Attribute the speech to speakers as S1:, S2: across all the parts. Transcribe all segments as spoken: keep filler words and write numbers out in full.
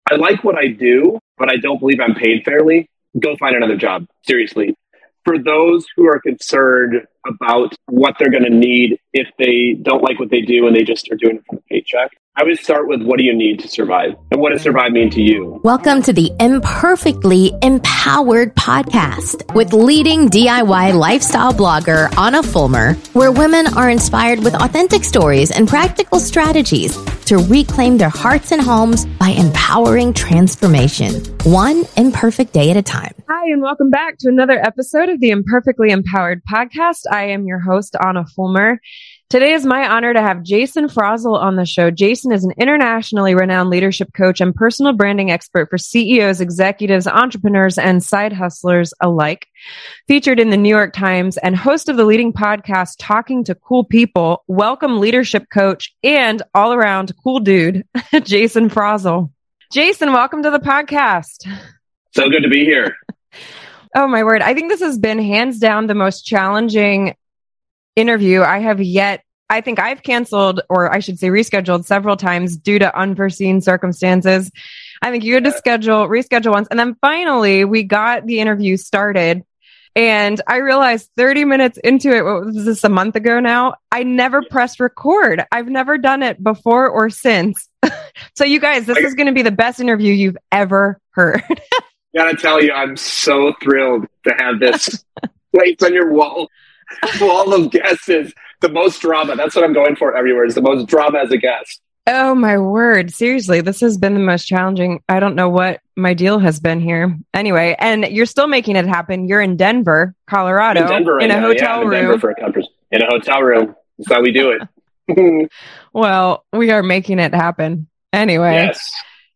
S1: I like what I do, but I don't believe I'm paid fairly, go find another job. Seriously. For those who are concerned about what they're going to need if they don't like what they do and they just are doing it for the paycheck, I would start with, what do you need to survive? And what does survive mean to you?
S2: Welcome to the Imperfectly Empowered podcast with leading D I Y lifestyle blogger Anna Fulmer, where women are inspired with authentic stories and practical strategies to reclaim their hearts and homes by empowering transformation, one imperfect day at a time.
S3: Hi, and welcome back to another episode of the Imperfectly Empowered podcast. I am your host, Anna Fulmer. Today is my honor to have Jason Frozel on the show. Jason is an internationally renowned leadership coach and personal branding expert for C E Os, executives, entrepreneurs, and side hustlers alike. Featured in the New York Times and host of the leading podcast, Talking to Cool People. Welcome leadership coach and all-around cool dude, Jason Frozel. Jason, welcome to the podcast.
S1: So good to be here.
S3: Oh my word. I think this has been hands down the most challenging interview I have yet. I think I've canceled, or I should say rescheduled several times due to unforeseen circumstances. I think you had to schedule, reschedule once. And then finally we got the interview started and I realized thirty minutes into it, what was this, a month ago now? I never pressed record. I've never done it before or since. So you guys, this is going to be the best interview you've ever heard.
S1: Gotta tell you, I'm so thrilled to have this place on your wall. Wall of guests is the most drama. That's what I'm going for everywhere, is the most drama as a guest.
S3: Oh my word. Seriously, this has been the most challenging. I don't know what my deal has been here. Anyway, and you're still making it happen. You're in Denver, Colorado,
S1: in, Denver right
S3: in a
S1: now.
S3: hotel
S1: yeah, I'm in
S3: room.
S1: Denver for a conference. In a hotel room. That's how we do it.
S3: Well, we are making it happen. Anyway.
S1: Yes.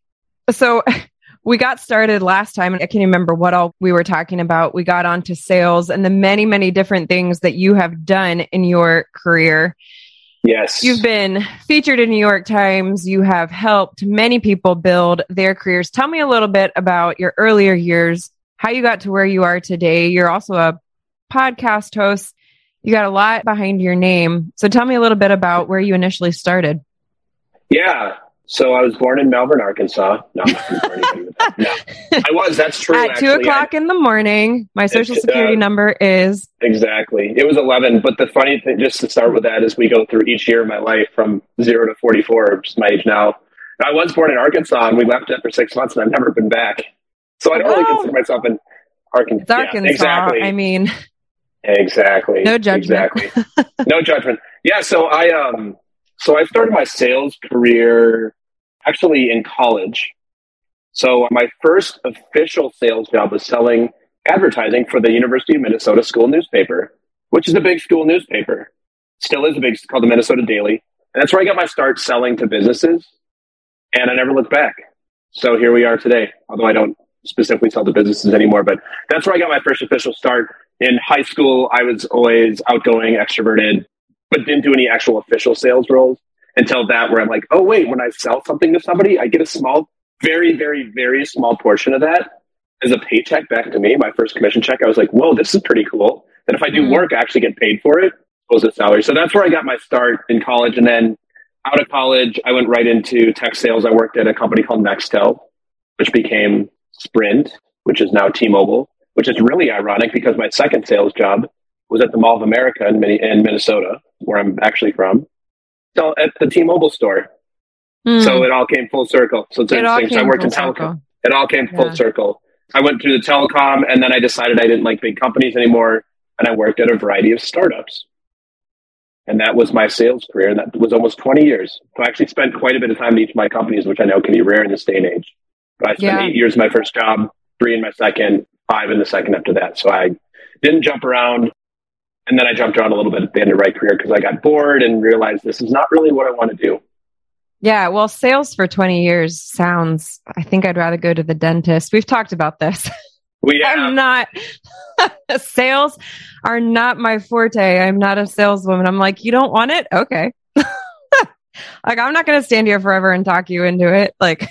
S3: So we got started last time, and I can't remember what all we were talking about. We got onto sales and the many, many different things that you have done in your career.
S1: Yes.
S3: You've been featured in New York Times. You have helped many people build their careers. Tell me a little bit about your earlier years, how you got to where you are today. You're also a podcast host. You got a lot behind your name. So tell me a little bit about where you initially started.
S1: Yeah. So I was born in Melbourne, Arkansas. No, I'm not going to bore anybody with that. No, I was. That's true.
S3: At
S1: actually.
S3: two o'clock I, in the morning. My social security uh, number is
S1: exactly. It was eleven. But the funny thing, just to start with that, is we go through each year of my life from zero to forty-four, which is my age now. I was born in Arkansas, and we left it for six months, and I've never been back. So I don't oh. really consider myself in Arkansas.
S3: It's Arkansas. Yeah, exactly. I mean,
S1: exactly.
S3: No judgment.
S1: Exactly. No judgment. Yeah. So I um. So I started my sales career actually in college. So my first official sales job was selling advertising for the University of Minnesota school newspaper, which is a big school newspaper. Still is a big, called the Minnesota Daily. And that's where I got my start selling to businesses. And I never looked back. So here we are today, although I don't specifically sell to businesses anymore, but that's where I got my first official start. In high school, I was always outgoing, extroverted, but didn't do any actual official sales roles. Until that, where I'm like, oh, wait, when I sell something to somebody, I get a small, very, very, very small portion of that as a paycheck back to me. My first commission check, I was like, whoa, this is pretty cool. That if I do work, I actually get paid for it, as a salary. So that's where I got my start in college. And then out of college, I went right into tech sales. I worked at a company called Nextel, which became Sprint, which is now T-Mobile, which is really ironic because my second sales job was at the Mall of America in Minnesota, where I'm actually from. So at the T-Mobile store. Mm. So it all came full circle. So it's
S3: it
S1: interesting. So I worked in telecom. Circle. It all came full yeah. circle. I went through the telecom, and then I decided I didn't like big companies anymore. And I worked at a variety of startups. And that was my sales career. And that was almost twenty years. So I actually spent quite a bit of time in each of my companies, which I know can be rare in this day and age. But I spent yeah. eight years in my first job, three in my second, five in the second after that. So I didn't jump around. And then I jumped around a little bit at the end of my career because I got bored and realized this is not really what I want to do.
S3: Yeah, well, sales for twenty years sounds, I think I'd rather go to the dentist. We've talked about this.
S1: We have.
S3: I'm not, sales are not my forte. I'm not a saleswoman. I'm like, you don't want it? Okay. Like, I'm not going to stand here forever and talk you into it. Like,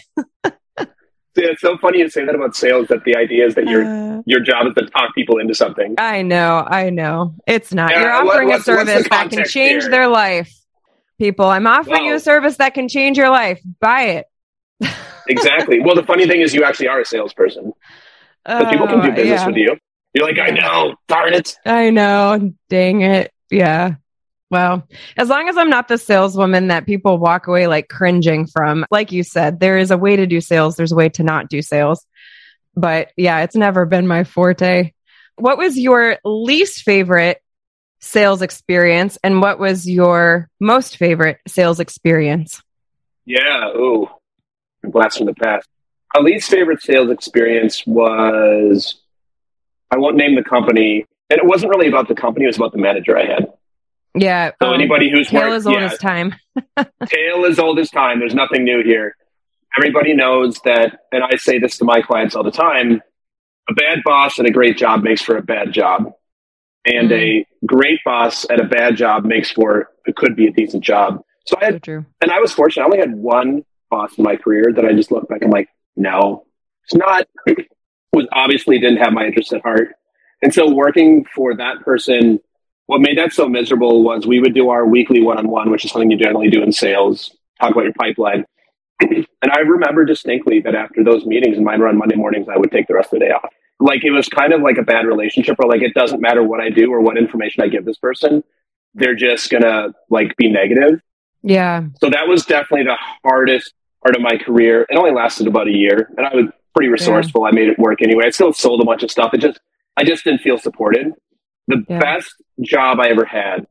S1: yeah, it's so funny you say that about sales, that the idea is that your uh, your job is to talk people into something.
S3: I know, I know. It's not.
S1: Yeah,
S3: You're offering
S1: what,
S3: a service that can change
S1: here? Their
S3: life. People, I'm offering well, you a service that can change your life. Buy it.
S1: Exactly. Well, the funny thing is you actually are a salesperson. So
S3: Oh,
S1: people can do business
S3: yeah.
S1: with you. You're like, I know, darn it.
S3: I know. Dang it. Yeah. Well, as long as I'm not the saleswoman that people walk away like cringing from, like you said, there is a way to do sales. There's a way to not do sales. But yeah, it's never been my forte. What was your least favorite sales experience and what was your most favorite sales experience?
S1: Yeah. Ooh, blast from the past. My least favorite sales experience was, I won't name the company. And it wasn't really about the company. It was about the manager I had.
S3: Yeah.
S1: So
S3: um,
S1: anybody who's
S3: tale
S1: worked,
S3: as old
S1: yeah,
S3: as time.
S1: tale as old as time. There's nothing new here. Everybody knows that, and I say this to my clients all the time, a bad boss at a great job makes for a bad job. And mm. a great boss at a bad job makes for, it could be a decent job. So I had,
S3: so true.
S1: And I was fortunate. I only had one boss in my career that I just look back, I'm like, no, it's not, was obviously didn't have my interest at heart. And so working for that person, what made that so miserable was we would do our weekly one-on-one, which is something you generally do in sales, talk about your pipeline. And I remember distinctly that after those meetings and mine were on Monday mornings, I would take the rest of the day off. Like it was kind of like a bad relationship where like, it doesn't matter what I do or what information I give this person. They're just going to like be negative.
S3: Yeah.
S1: So that was definitely the hardest part of my career. It only lasted about a year and I was pretty resourceful. Yeah. I made it work anyway. I still sold a bunch of stuff. It just, I just didn't feel supported. The yeah. best job I ever had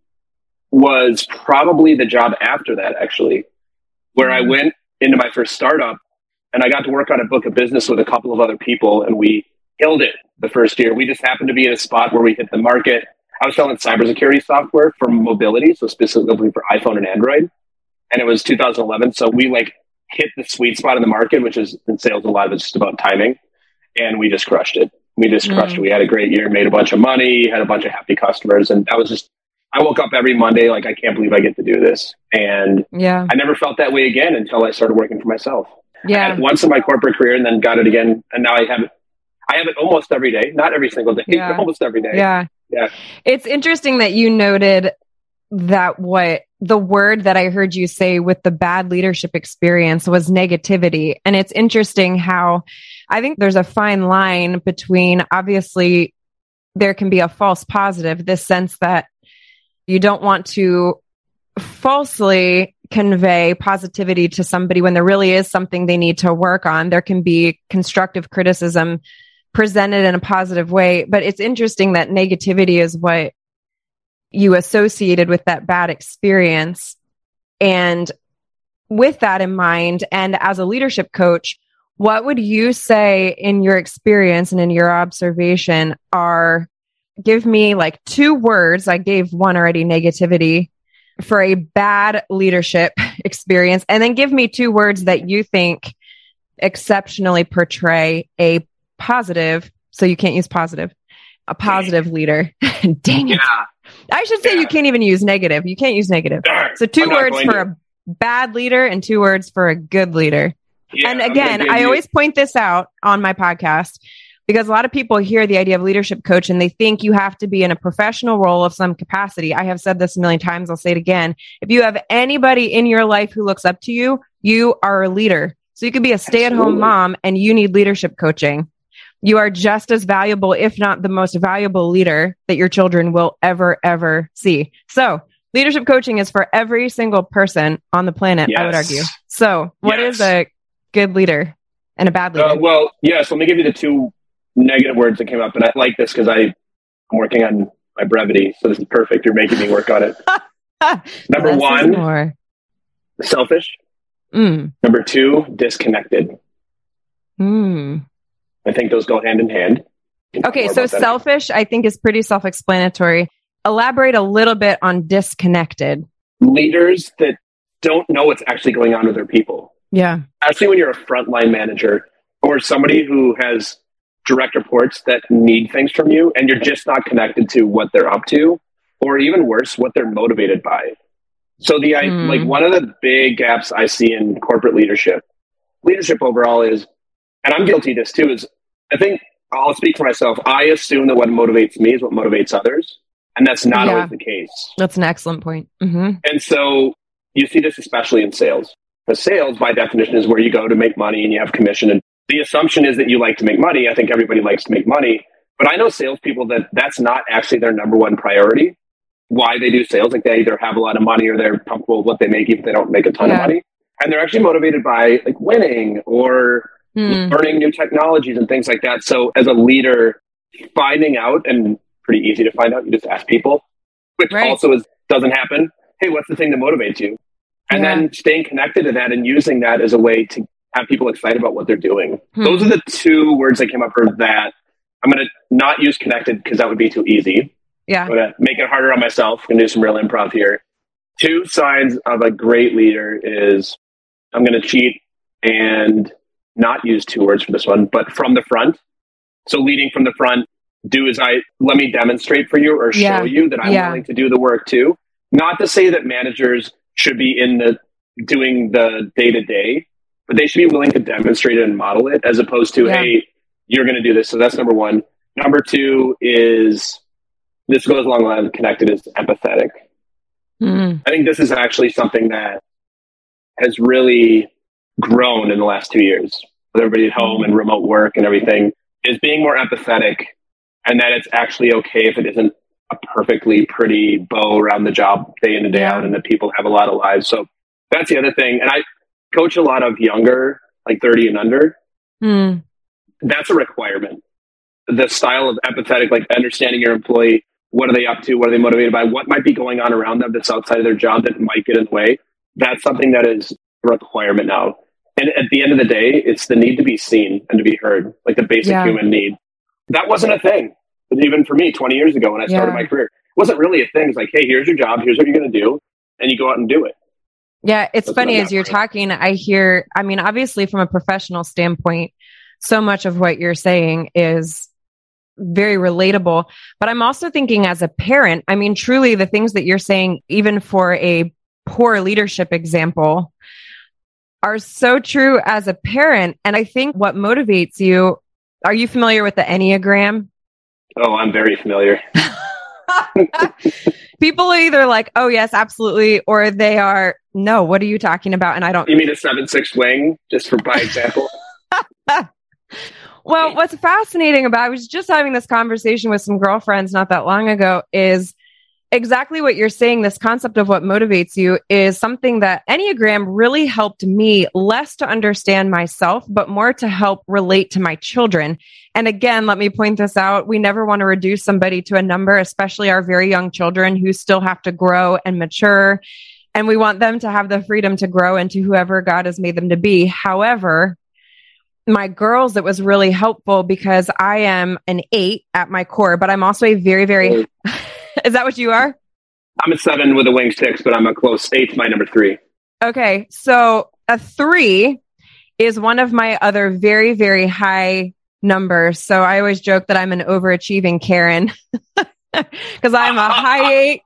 S1: was probably the job after that, actually, where mm-hmm. I went into my first startup and I got to work on a book of business with a couple of other people and we killed it the first year. We just happened to be in a spot where we hit the market. I was selling cybersecurity software for mobility, so specifically for iPhone and Android. And it was two thousand eleven. So we like hit the sweet spot in the market, which is in sales, a lot of it's just about timing. And we just crushed it. We just crushed mm. it. We had a great year, made a bunch of money, had a bunch of happy customers. And that was just, I woke up every Monday like, I can't believe I get to do this. And
S3: yeah.
S1: I never felt that way again until I started working for myself.
S3: Yeah.
S1: I had it once in my corporate career and then got it again. And now I have it. I have it almost every day, not every single day,
S3: yeah.
S1: but almost every day.
S3: Yeah.
S1: Yeah.
S3: It's interesting that you noted that what the word that I heard you say with the bad leadership experience was negativity. And it's interesting how I think there's a fine line between, obviously there can be a false positive, this sense that you don't want to falsely convey positivity to somebody when there really is something they need to work on. There can be constructive criticism presented in a positive way, but it's interesting that negativity is what you associated with that bad experience. And with that in mind, and as a leadership coach, what would you say in your experience and in your observation are, give me like two words. I gave one already, negativity, for a bad leadership experience. And then give me two words that you think exceptionally portray a positive. So you can't use positive, a positive leader. Dang it.
S1: Yeah.
S3: I should say
S1: yeah.
S3: you can't even use negative. You can't use negative.
S1: Darn.
S3: So two
S1: I'm
S3: words for
S1: to.
S3: a bad leader and two words for a good leader.
S1: Yeah,
S3: and again, I you. always point this out on my podcast because a lot of people hear the idea of leadership coach and they think you have to be in a professional role of some capacity. I have said this a million times. I'll say it again. If you have anybody in your life who looks up to you, you are a leader. So you could be a stay-at-home Absolutely. mom and you need leadership coaching. You are just as valuable, if not the most valuable leader that your children will ever, ever see. So leadership coaching is for every single person on the planet, yes. I would argue. So what yes. is a good leader and a bad leader?
S1: Uh, well, yes, yeah, so let me give you the two negative words that came up. And I like this because I'm working on my brevity. So this is perfect. You're making me work on it. Number
S3: Less
S1: one,
S3: more.
S1: selfish.
S3: Mm.
S1: Number two, disconnected.
S3: Mm.
S1: I think those go hand in hand.
S3: Okay, so selfish, I think, is pretty self-explanatory. Elaborate a little bit on disconnected.
S1: Leaders that don't know what's actually going on with their people.
S3: Yeah.
S1: Actually, when you're a frontline manager or somebody who has direct reports that need things from you and you're just not connected to what they're up to, or even worse, what they're motivated by. So the mm. like one of the big gaps I see in corporate leadership, leadership overall is, and I'm guilty of this too, is I think I'll speak for myself. I assume that what motivates me is what motivates others. And that's not
S3: yeah.
S1: always the case.
S3: That's an excellent point. Mm-hmm.
S1: And so you see this especially in sales. Because sales, by definition, is where you go to make money and you have commission. And the assumption is that you like to make money. I think everybody likes to make money. But I know salespeople that that's not actually their number one priority. Why they do sales, like they either have a lot of money or they're comfortable with what they make, even if they don't make a ton yeah. of money. And they're actually motivated by like winning or mm. learning new technologies and things like that. So as a leader, finding out, and pretty easy to find out, you just ask people, which right. also is, doesn't happen. Hey, what's the thing that motivates you? And yeah. then staying connected to that and using that as a way to have people excited about what they're doing. Hmm. Those are the two words that came up for that. I'm going to not use connected because that would be too easy.
S3: Yeah.
S1: I'm going to make it harder on myself and do some real improv here. Two signs of a great leader is I'm going to cheat and not use two words for this one, but from the front. So leading from the front, do as I, let me demonstrate for you or show
S3: yeah.
S1: you that I'm yeah. willing to do the work too. Not to say that managers should be in the doing the day to day, but they should be willing to demonstrate it and model it as opposed to, yeah. hey, you're going to do this. So that's number one. Number two is, this goes along the line of connected, is empathetic. Mm. I think this is actually something that has really grown in the last two years with everybody at home and remote work and everything, is being more empathetic, and that it's actually okay if it isn't a perfectly pretty bow around the job day in and day yeah. out, and that people have a lot of lives. So that's the other thing. And I coach a lot of younger, like thirty and under. Mm. That's a requirement. The style of empathetic, like understanding your employee, what are they up to? What are they motivated by? What might be going on around them that's outside of their job that might get in the way? That's something that is a requirement now. And at the end of the day, it's the need to be seen and to be heard, like the basic yeah. human need. That wasn't a thing. Even for me twenty years ago when I started yeah. my career, it wasn't really a thing. It's like, hey, here's your job. Here's what you're going to do. And you go out and do it.
S3: Yeah. It's That's funny as you're talking, I hear, I mean, obviously from a professional standpoint, so much of what you're saying is very relatable, but I'm also thinking as a parent, I mean, truly the things that you're saying, even for a poor leadership example, are so true as a parent. And I think what motivates you, are you familiar with the Enneagram?
S1: Oh, I'm very familiar.
S3: People are either like, oh, yes, absolutely. Or they are, no, what are you talking about? And I don't.
S1: You mean a seven, six wing, just for by example?
S3: Well, what's fascinating about, I was just having this conversation with some girlfriends not that long ago, is exactly what you're saying. This concept of what motivates you is something that Enneagram really helped me less to understand myself, but more to help relate to my children. And again, let me point this out. We never want to reduce somebody to a number, especially our very young children who still have to grow and mature. And we want them to have the freedom to grow into whoever God has made them to be. However, my girls, it was really helpful because I am an eight at my core, but I'm also a very, very, is that what you are?
S1: I'm a seven with a wing six, but I'm a close eight to my number three.
S3: Okay. So a three is one of my other very, very high numbers. So I always joke that I'm an overachieving Karen because I'm a high eight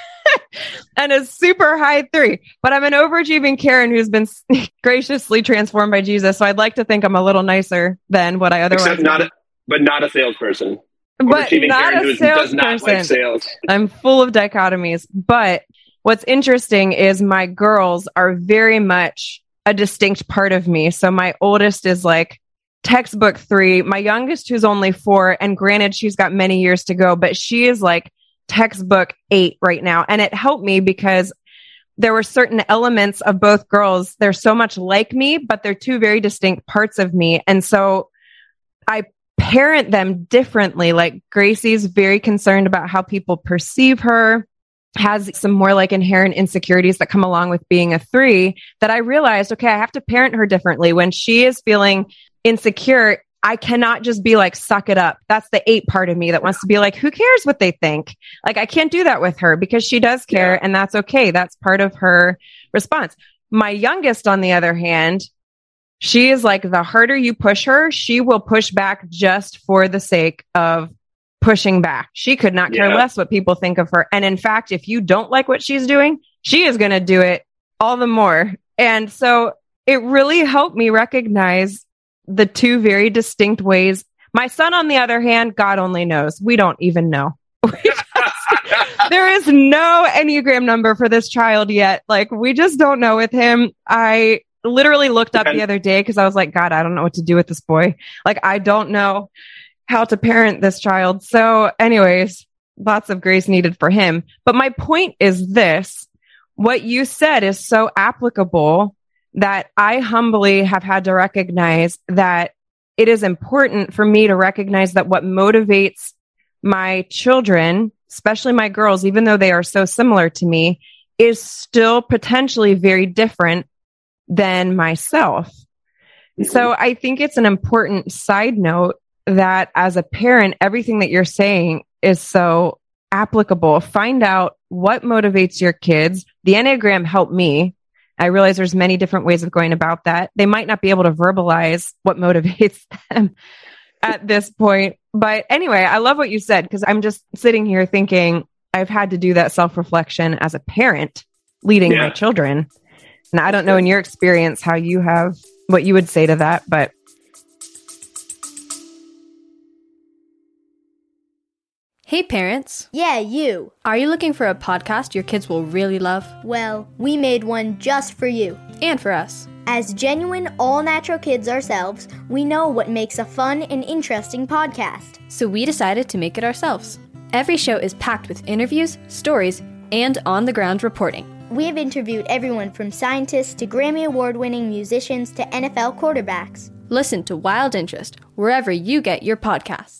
S3: and a super high three, but I'm an overachieving Karen who's been graciously transformed by Jesus. So I'd like to think I'm a little nicer than what I otherwise
S1: Except not a, but not a salesperson.
S3: But not
S1: Karen
S3: a salesperson.
S1: Sales.
S3: I'm full of dichotomies. But what's interesting is my girls are very much a distinct part of me. So my oldest is like textbook three. My youngest, who's only four, and granted, she's got many years to go, but she is like textbook eight right now. And it helped me because there were certain elements of both girls. They're so much like me, but they're two very distinct parts of me. And so I parent them differently. Like Gracie's very concerned about how people perceive her, has some more like inherent insecurities that come along with being a three, that I realized, okay, I have to parent her differently. When she is feeling insecure, I cannot just be like, suck it up. That's the eight part of me that wants to be like, who cares what they think? Like, I can't do that with her because she does care, yeah. and that's okay. That's part of her response. My youngest, on the other hand, she is like, the harder you push her, she will push back just for the sake of pushing back. She could not care yeah. less what people think of her. And in fact, if you don't like what she's doing, she is going to do it all the more. And so it really helped me recognize the two very distinct ways. My son, on the other hand, God only knows. We don't even know. There is no Enneagram number for this child yet. Like, we just don't know with him. I literally looked up
S1: And-
S3: the other day because I was like, God, I don't know what to do with this boy. Like, I don't know how to parent this child. So anyways, lots of grace needed for him. But my point is this, what you said is so applicable that I humbly have had to recognize that it is important for me to recognize that what motivates my children, especially my girls, even though they are so similar to me, is still potentially very different than myself. Mm-hmm. So I think it's an important side note that as a parent, everything that you're saying is so applicable. Find out what motivates your kids. The Enneagram helped me. I realize there's many different ways of going about that. They might not be able to verbalize what motivates them at this point. But anyway, I love what you said because I'm just sitting here thinking I've had to do that self-reflection as a parent leading yeah. my children. And I don't know in your experience how you have, what you would say to that, but
S4: hey parents.
S5: Yeah, you.
S4: Are you looking for a podcast your kids will really love?
S5: Well, we made one just for you.
S4: And for us.
S5: As genuine, all-natural kids ourselves, we know what makes a fun and interesting podcast.
S4: So we decided to make it ourselves. Every show is packed with interviews, stories, and on-the-ground reporting.
S5: We have interviewed everyone from scientists to Grammy Award-winning musicians to N F L quarterbacks.
S4: Listen to Wild Interest wherever you get your podcasts.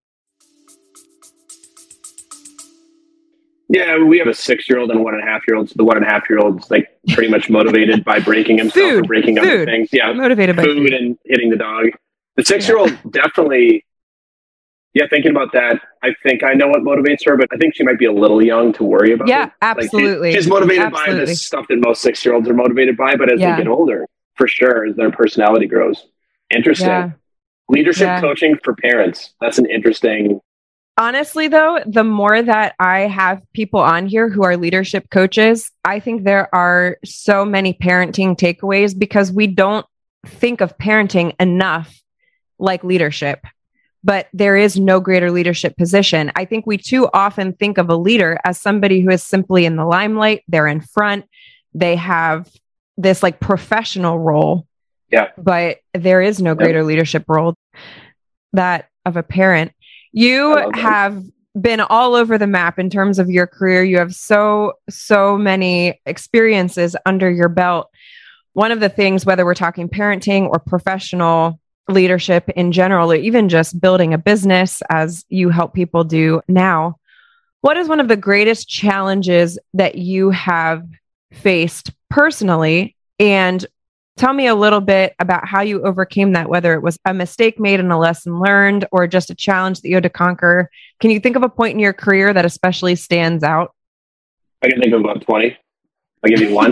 S1: Yeah, we have a six-year-old and a one-and-a-half-year-old. So the one-and-a-half-year-old's like pretty much motivated by breaking himself
S3: food,
S1: or breaking
S3: food.
S1: other things. Yeah,
S3: motivated by
S1: food,
S3: food
S1: and hitting the dog. The six-year-old yeah. definitely, yeah, thinking about that, I think I know what motivates her, but I think she might be a little young to worry about
S3: yeah,
S1: it.
S3: absolutely.
S1: Like she, she's motivated
S3: absolutely.
S1: by the stuff that most six-year-olds are motivated by, but as yeah. they get older, for sure, as their personality grows. Interesting. Yeah. Leadership yeah. coaching for parents. That's an interesting...
S3: Honestly, though, the more that I have people on here who are leadership coaches, I think there are so many parenting takeaways because we don't think of parenting enough like leadership, but there is no greater leadership position. I think we too often think of a leader as somebody who is simply in the limelight. They're in front. They have this like professional role.
S1: Yeah.
S3: But there is no greater yep. leadership role that of a parent. You have been all over the map in terms of your career. You have so, so many experiences under your belt. One of the things, whether we're talking parenting or professional leadership in general, or even just building a business as you help people do now, what is one of the greatest challenges that you have faced personally? And tell me a little bit about how you overcame that, whether it was a mistake made and a lesson learned or just a challenge that you had to conquer. Can you think of a point in your career that especially stands out?
S1: I can think of about twenty. I'll give you one.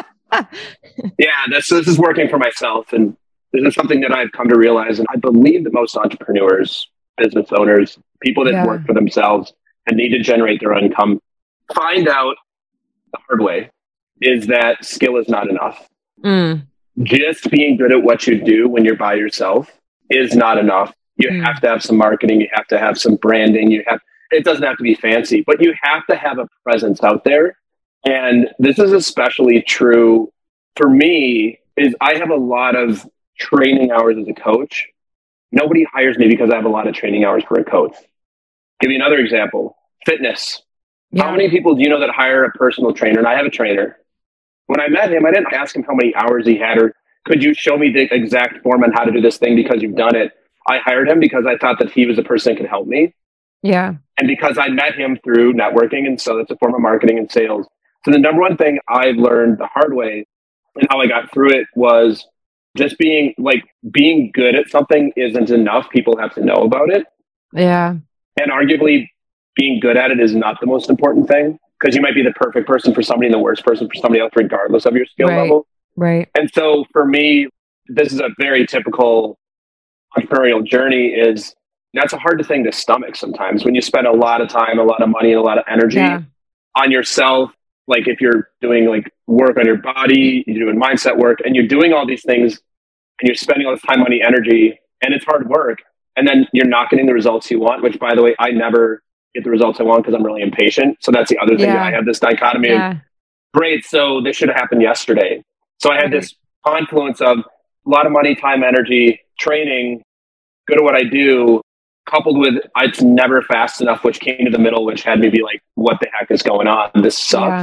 S1: yeah, this, this is working for myself. And this is something that I've come to realize. And I believe that most entrepreneurs, business owners, people that yeah. work for themselves and need to generate their income, find out the hard way is that skill is not enough.
S3: Mm.
S1: Just being good at what you do when you're by yourself is not enough. You mm. have to have some marketing. You have to have some branding. You have, it doesn't have to be fancy, but you have to have a presence out there. And this is especially true for me is I have a lot of training hours as a coach. Nobody hires me because I have a lot of training hours for a coach. Give you another example, fitness. Yeah. How many people do you know that hire a personal trainer? And I have a trainer. When I met him, I didn't ask him how many hours he had or could you show me the exact form on how to do this thing because you've done it. I hired him because I thought that he was a person that could help me.
S3: Yeah.
S1: And because I met him through networking. And so that's a form of marketing and sales. So the number one thing I've learned the hard way and how I got through it was just being like being good at something isn't enough. People have to know about it.
S3: Yeah.
S1: And arguably being good at it is not the most important thing. Because you might be the perfect person for somebody and the worst person for somebody else, regardless of your skill
S3: right,
S1: level.
S3: Right.
S1: And so for me, this is a very typical entrepreneurial journey is that's a hard thing to stomach sometimes when you spend a lot of time, a lot of money, and a lot of energy yeah. on yourself. Like if you're doing like work on your body, you're doing mindset work and you're doing all these things and you're spending all this time, money, energy, and it's hard work. And then you're not getting the results you want, which by the way, I never get the results I want because I'm really impatient. So that's the other thing
S3: yeah.
S1: that I have this dichotomy
S3: yeah.
S1: of, great, so this should have happened yesterday. So I had this confluence of a lot of money, time, energy, training, good at what I do, coupled with it's never fast enough, which came to the middle, which had me be like, what the heck is going on? This sucks. Yeah.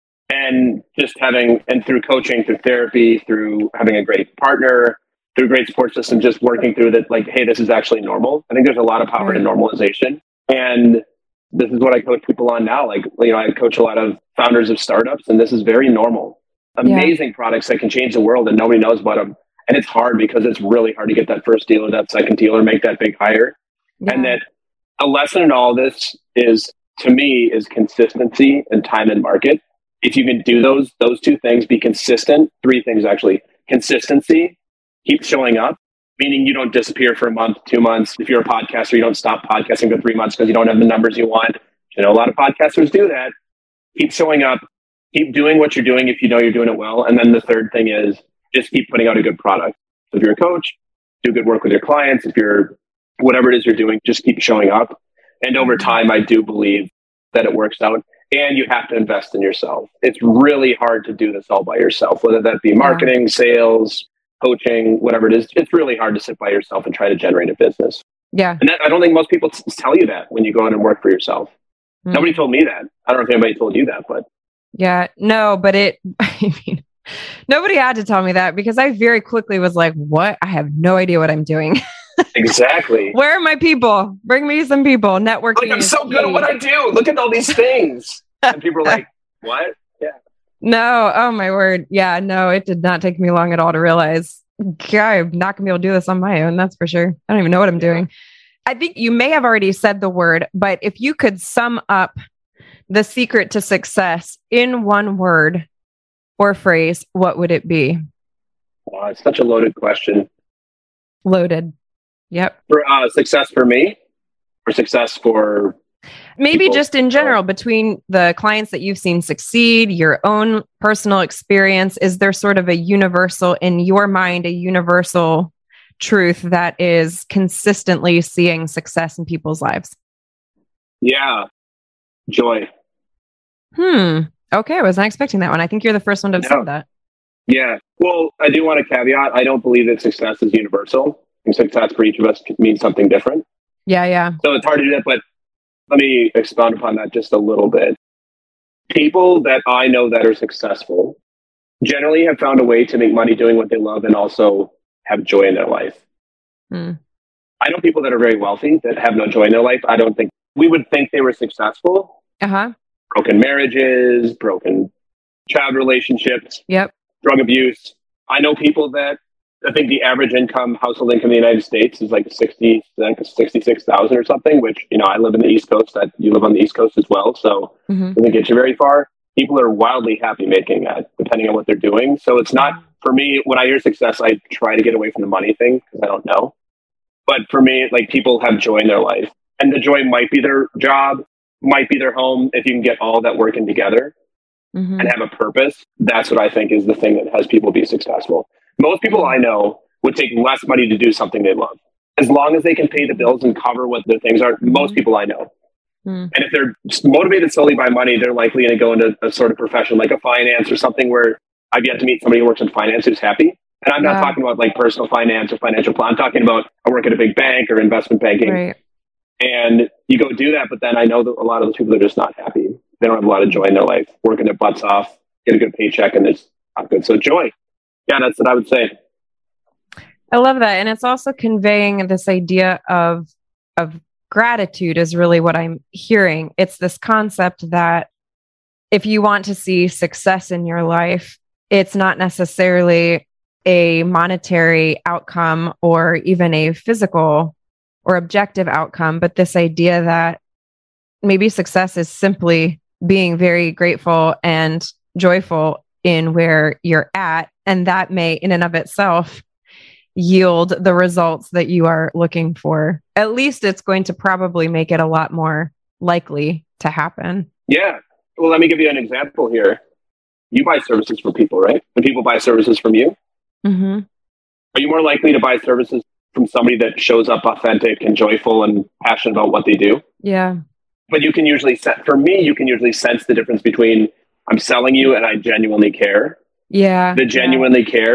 S1: And just having, and through coaching, through therapy, through having a great partner, through a great support system, just working through that, like, hey, this is actually normal. I think there's a lot of power right. in normalization. And this is what I coach people on now. Like, you know, I coach a lot of founders of startups, and this is very normal. Amazing yeah. products that can change the world and nobody knows about them. And it's hard because it's really hard to get that first deal or that second deal or make that big hire. Yeah. And that a lesson in all this is, to me, is consistency and time and market. If you can do those, those two things, be consistent, three things actually, consistency, keep showing up, meaning you don't disappear for a month, two months. If you're a podcaster, you don't stop podcasting for three months because you don't have the numbers you want. You know, a lot of podcasters do that. Keep showing up, keep doing what you're doing if you know you're doing it well. And then the third thing is just keep putting out a good product. So if you're a coach, do good work with your clients. If you're whatever it is you're doing, just keep showing up. And over time, I do believe that it works out. And you have to invest in yourself. It's really hard to do this all by yourself, whether that be marketing, sales, coaching, whatever it is. It's really hard to sit by yourself and try to generate a business.
S3: Yeah.
S1: And that, I don't think most people t- tell you that when you go out and work for yourself. Mm. Nobody told me that. I don't know if anybody told you that, but.
S3: Yeah, no, but it, I mean, nobody had to tell me that because I very quickly was like, what? I have no idea what I'm doing.
S1: Exactly.
S3: Where are my people? Bring me some people. Networking.
S1: Like, I'm so good at what I do. Look at all these things. And people are like, what? Yeah.
S3: No. Oh my word. Yeah. No, it did not take me long at all to realize, God, I'm not going to be able to do this on my own. That's for sure. I don't even know what I'm yeah. doing. I think you may have already said the word, but if you could sum up the secret to success in one word or phrase, what would it be?
S1: Wow, it's such a loaded question.
S3: Loaded. Yep.
S1: For uh, success for me or success for
S3: maybe people? Just in general, between the clients that you've seen succeed, your own personal experience, is there sort of a universal, in your mind, a universal truth that is consistently seeing success in people's lives?
S1: Yeah. Joy.
S3: Hmm. Okay. I was not expecting that one. I think you're the first one to have
S1: no.
S3: said that.
S1: Yeah. Well, I do want to caveat. I don't believe that success is universal. And success for each of us means something different.
S3: Yeah. Yeah.
S1: So it's hard to do that, but let me expound upon that just a little bit. People that I know that are successful generally have found a way to make money doing what they love and also have joy in their life. Hmm. I know people that are very wealthy that have no joy in their life. I don't think we would think they were successful.
S3: Uh-huh.
S1: Broken marriages, broken child relationships,
S3: yep.
S1: drug abuse. I know people that I think the average income, household income in the United States is like sixty, sixty-six thousand or something, which, you know, I live in the East Coast, that you live on the East Coast as well. So mm-hmm. it doesn't get you very far. People are wildly happy making that, depending on what they're doing. So it's not, for me, when I hear success, I try to get away from the money thing because I don't know. But for me, like, people have joy in their life. And the joy might be their job, might be their home. If you can get all that working together mm-hmm. and have a purpose, that's what I think is the thing that has people be successful. Most people I know would take less money to do something they love. As long as they can pay the bills and cover what their things are, most people I know. Mm. And if they're motivated solely by money, they're likely going to go into a sort of profession like a finance or something, where I've yet to meet somebody who works in finance who's happy. And I'm not yeah. talking about like personal finance or financial plan. I'm talking about I work at a big bank or investment banking.
S3: Right.
S1: And you go do that, but then I know that a lot of those people are just not happy. They don't have a lot of joy in their life, working their butts off, get a good paycheck, and it's not good. So joy. Yeah, that's what I would say.
S3: I love that. And it's also conveying this idea of, of gratitude is really what I'm hearing. It's this concept that if you want to see success in your life, it's not necessarily a monetary outcome or even a physical or objective outcome, but this idea that maybe success is simply being very grateful and joyful in where you're at. And that may, in and of itself, yield the results that you are looking for. At least it's going to probably make it a lot more likely to happen.
S1: Yeah. Well, let me give you an example here. You buy services from people, right? And people buy services from you.
S3: Mm-hmm.
S1: Are you more likely to buy services from somebody that shows up authentic and joyful and passionate about what they do?
S3: Yeah.
S1: But you can usually set, for me, you can usually sense the difference between I'm selling you and I genuinely care.
S3: Yeah.
S1: The genuinely yeah. care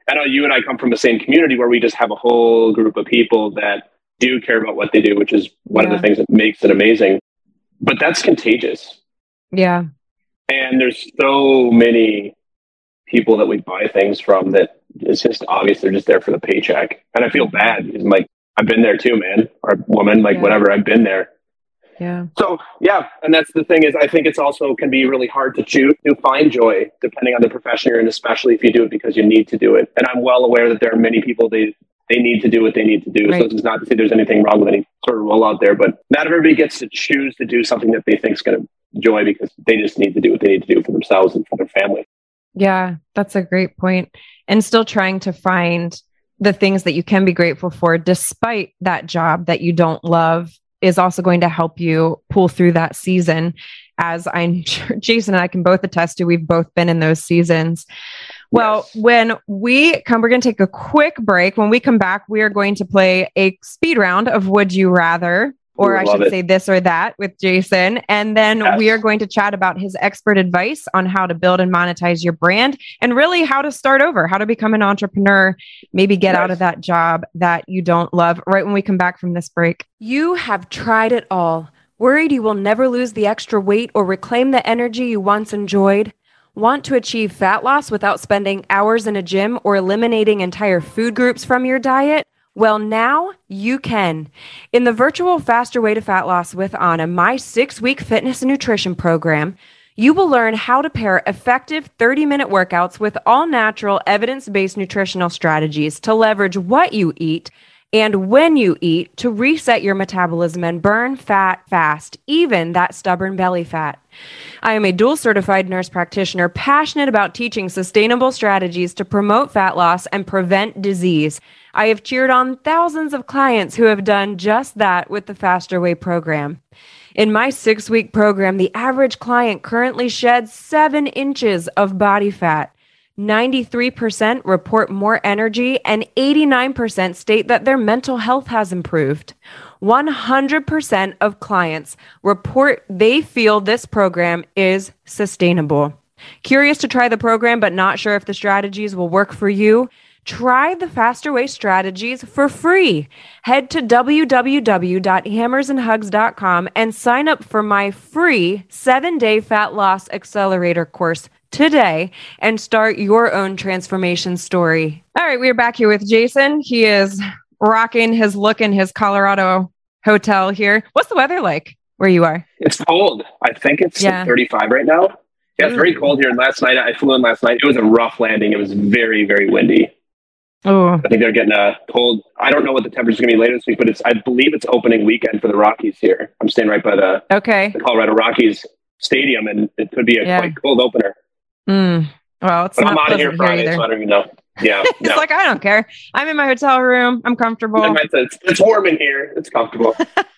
S1: I know you and I come from the same community where we just have a whole group of people that do care about what they do, which is one yeah. of the things that makes it amazing. But that's contagious.
S3: Yeah.
S1: And there's so many people that we buy things from that it's just obvious they're just there for the paycheck. And I feel bad because I'm like, I've been there too, man, or woman, like yeah. whatever, I've been there.
S3: Yeah.
S1: So yeah, and that's the thing is I think it's also can be really hard to choose to find joy depending on the profession you're in, especially if you do it because you need to do it. And I'm well aware that there are many people they they need to do what they need to do. Right. So it's not to say there's anything wrong with any sort of role out there, but not everybody gets to choose to do something that they think is going to enjoy because they just need to do what they need to do for themselves and for their family.
S3: Yeah, that's a great point. And still trying to find the things that you can be grateful for despite that job that you don't love is also going to help you pull through that season. As I'm sure Jason and I can both attest to, we've both been in those seasons. Well, yes. When we come, we're going to take a quick break. When we come back, we are going to play a speed round of Would You Rather, or I should it. say this or that with Jason. And then yes. we are going to chat about his expert advice on how to build and monetize your brand and really how to start over, how to become an entrepreneur, maybe get yes. out of that job that you don't love right when we come back from this break. You have tried it all. Worried you will never lose the extra weight or reclaim the energy you once enjoyed? Want to achieve fat loss without spending hours in a gym or eliminating entire food groups from your diet? Well, now you can. In the virtual Faster Way to Fat Loss with Anna, my six-week fitness and nutrition program, you will learn how to pair effective thirty-minute workouts with all-natural, evidence-based nutritional strategies to leverage what you eat and when you eat to reset your metabolism and burn fat fast, even that stubborn belly fat. I am a dual certified nurse practitioner passionate about teaching sustainable strategies to promote fat loss and prevent disease. I have cheered on thousands of clients who have done just that with the Faster Way program. In my six-week program, the average client currently sheds seven inches of body fat. ninety-three percent report more energy and eighty-nine percent state that their mental health has improved. one hundred percent of clients report they feel this program is sustainable. Curious to try the program but not sure if the strategies will work for you? Try the Faster Way strategies for free. Head to w w w dot hammers and hugs dot com and sign up for my free seven-day fat loss accelerator course today and start your own transformation story. All right, we're back here with Jason. He is rocking his look in his Colorado hotel here. What's the weather like where you are?
S1: It's cold. I think it's yeah. thirty-five right now. Yeah, it's very cold here. And last night, I flew in last night. It was a rough landing. It was very, very windy.
S3: Oh,
S1: I think they're getting a cold. I don't know what the temperature is going to be later this week, but it's, I believe it's opening weekend for the Rockies here. I'm staying right by the,
S3: okay.
S1: the Colorado Rockies stadium, and it could be a
S3: yeah.
S1: quite cold opener.
S3: Mm. Well, it's
S1: but
S3: not
S1: I'm out of here Friday,
S3: here
S1: so I don't even know. Yeah.
S3: it's
S1: no.
S3: like, I don't care. I'm in my hotel room. I'm comfortable.
S1: It's, it's warm in here. It's comfortable.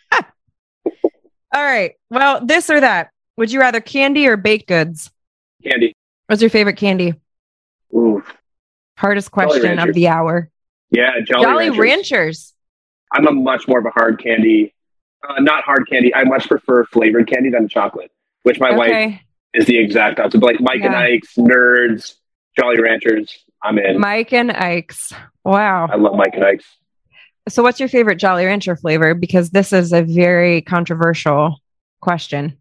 S3: All right. Well, this or that. Would you rather candy or baked goods?
S1: Candy.
S3: What's your favorite candy?
S1: Ooh.
S3: Hardest question of the hour.
S1: Yeah, Jolly,
S3: Jolly
S1: Ranchers.
S3: Ranchers.
S1: I'm a much more of a hard candy, uh, not hard candy. I much prefer flavored candy than chocolate, which my
S3: okay.
S1: wife is the exact opposite. But like Mike yeah. and Ike's, Nerds, Jolly Ranchers, I'm in.
S3: Mike and Ike's. Wow.
S1: I love Mike and Ike's.
S3: So what's your favorite Jolly Rancher flavor? Because this is a very controversial question.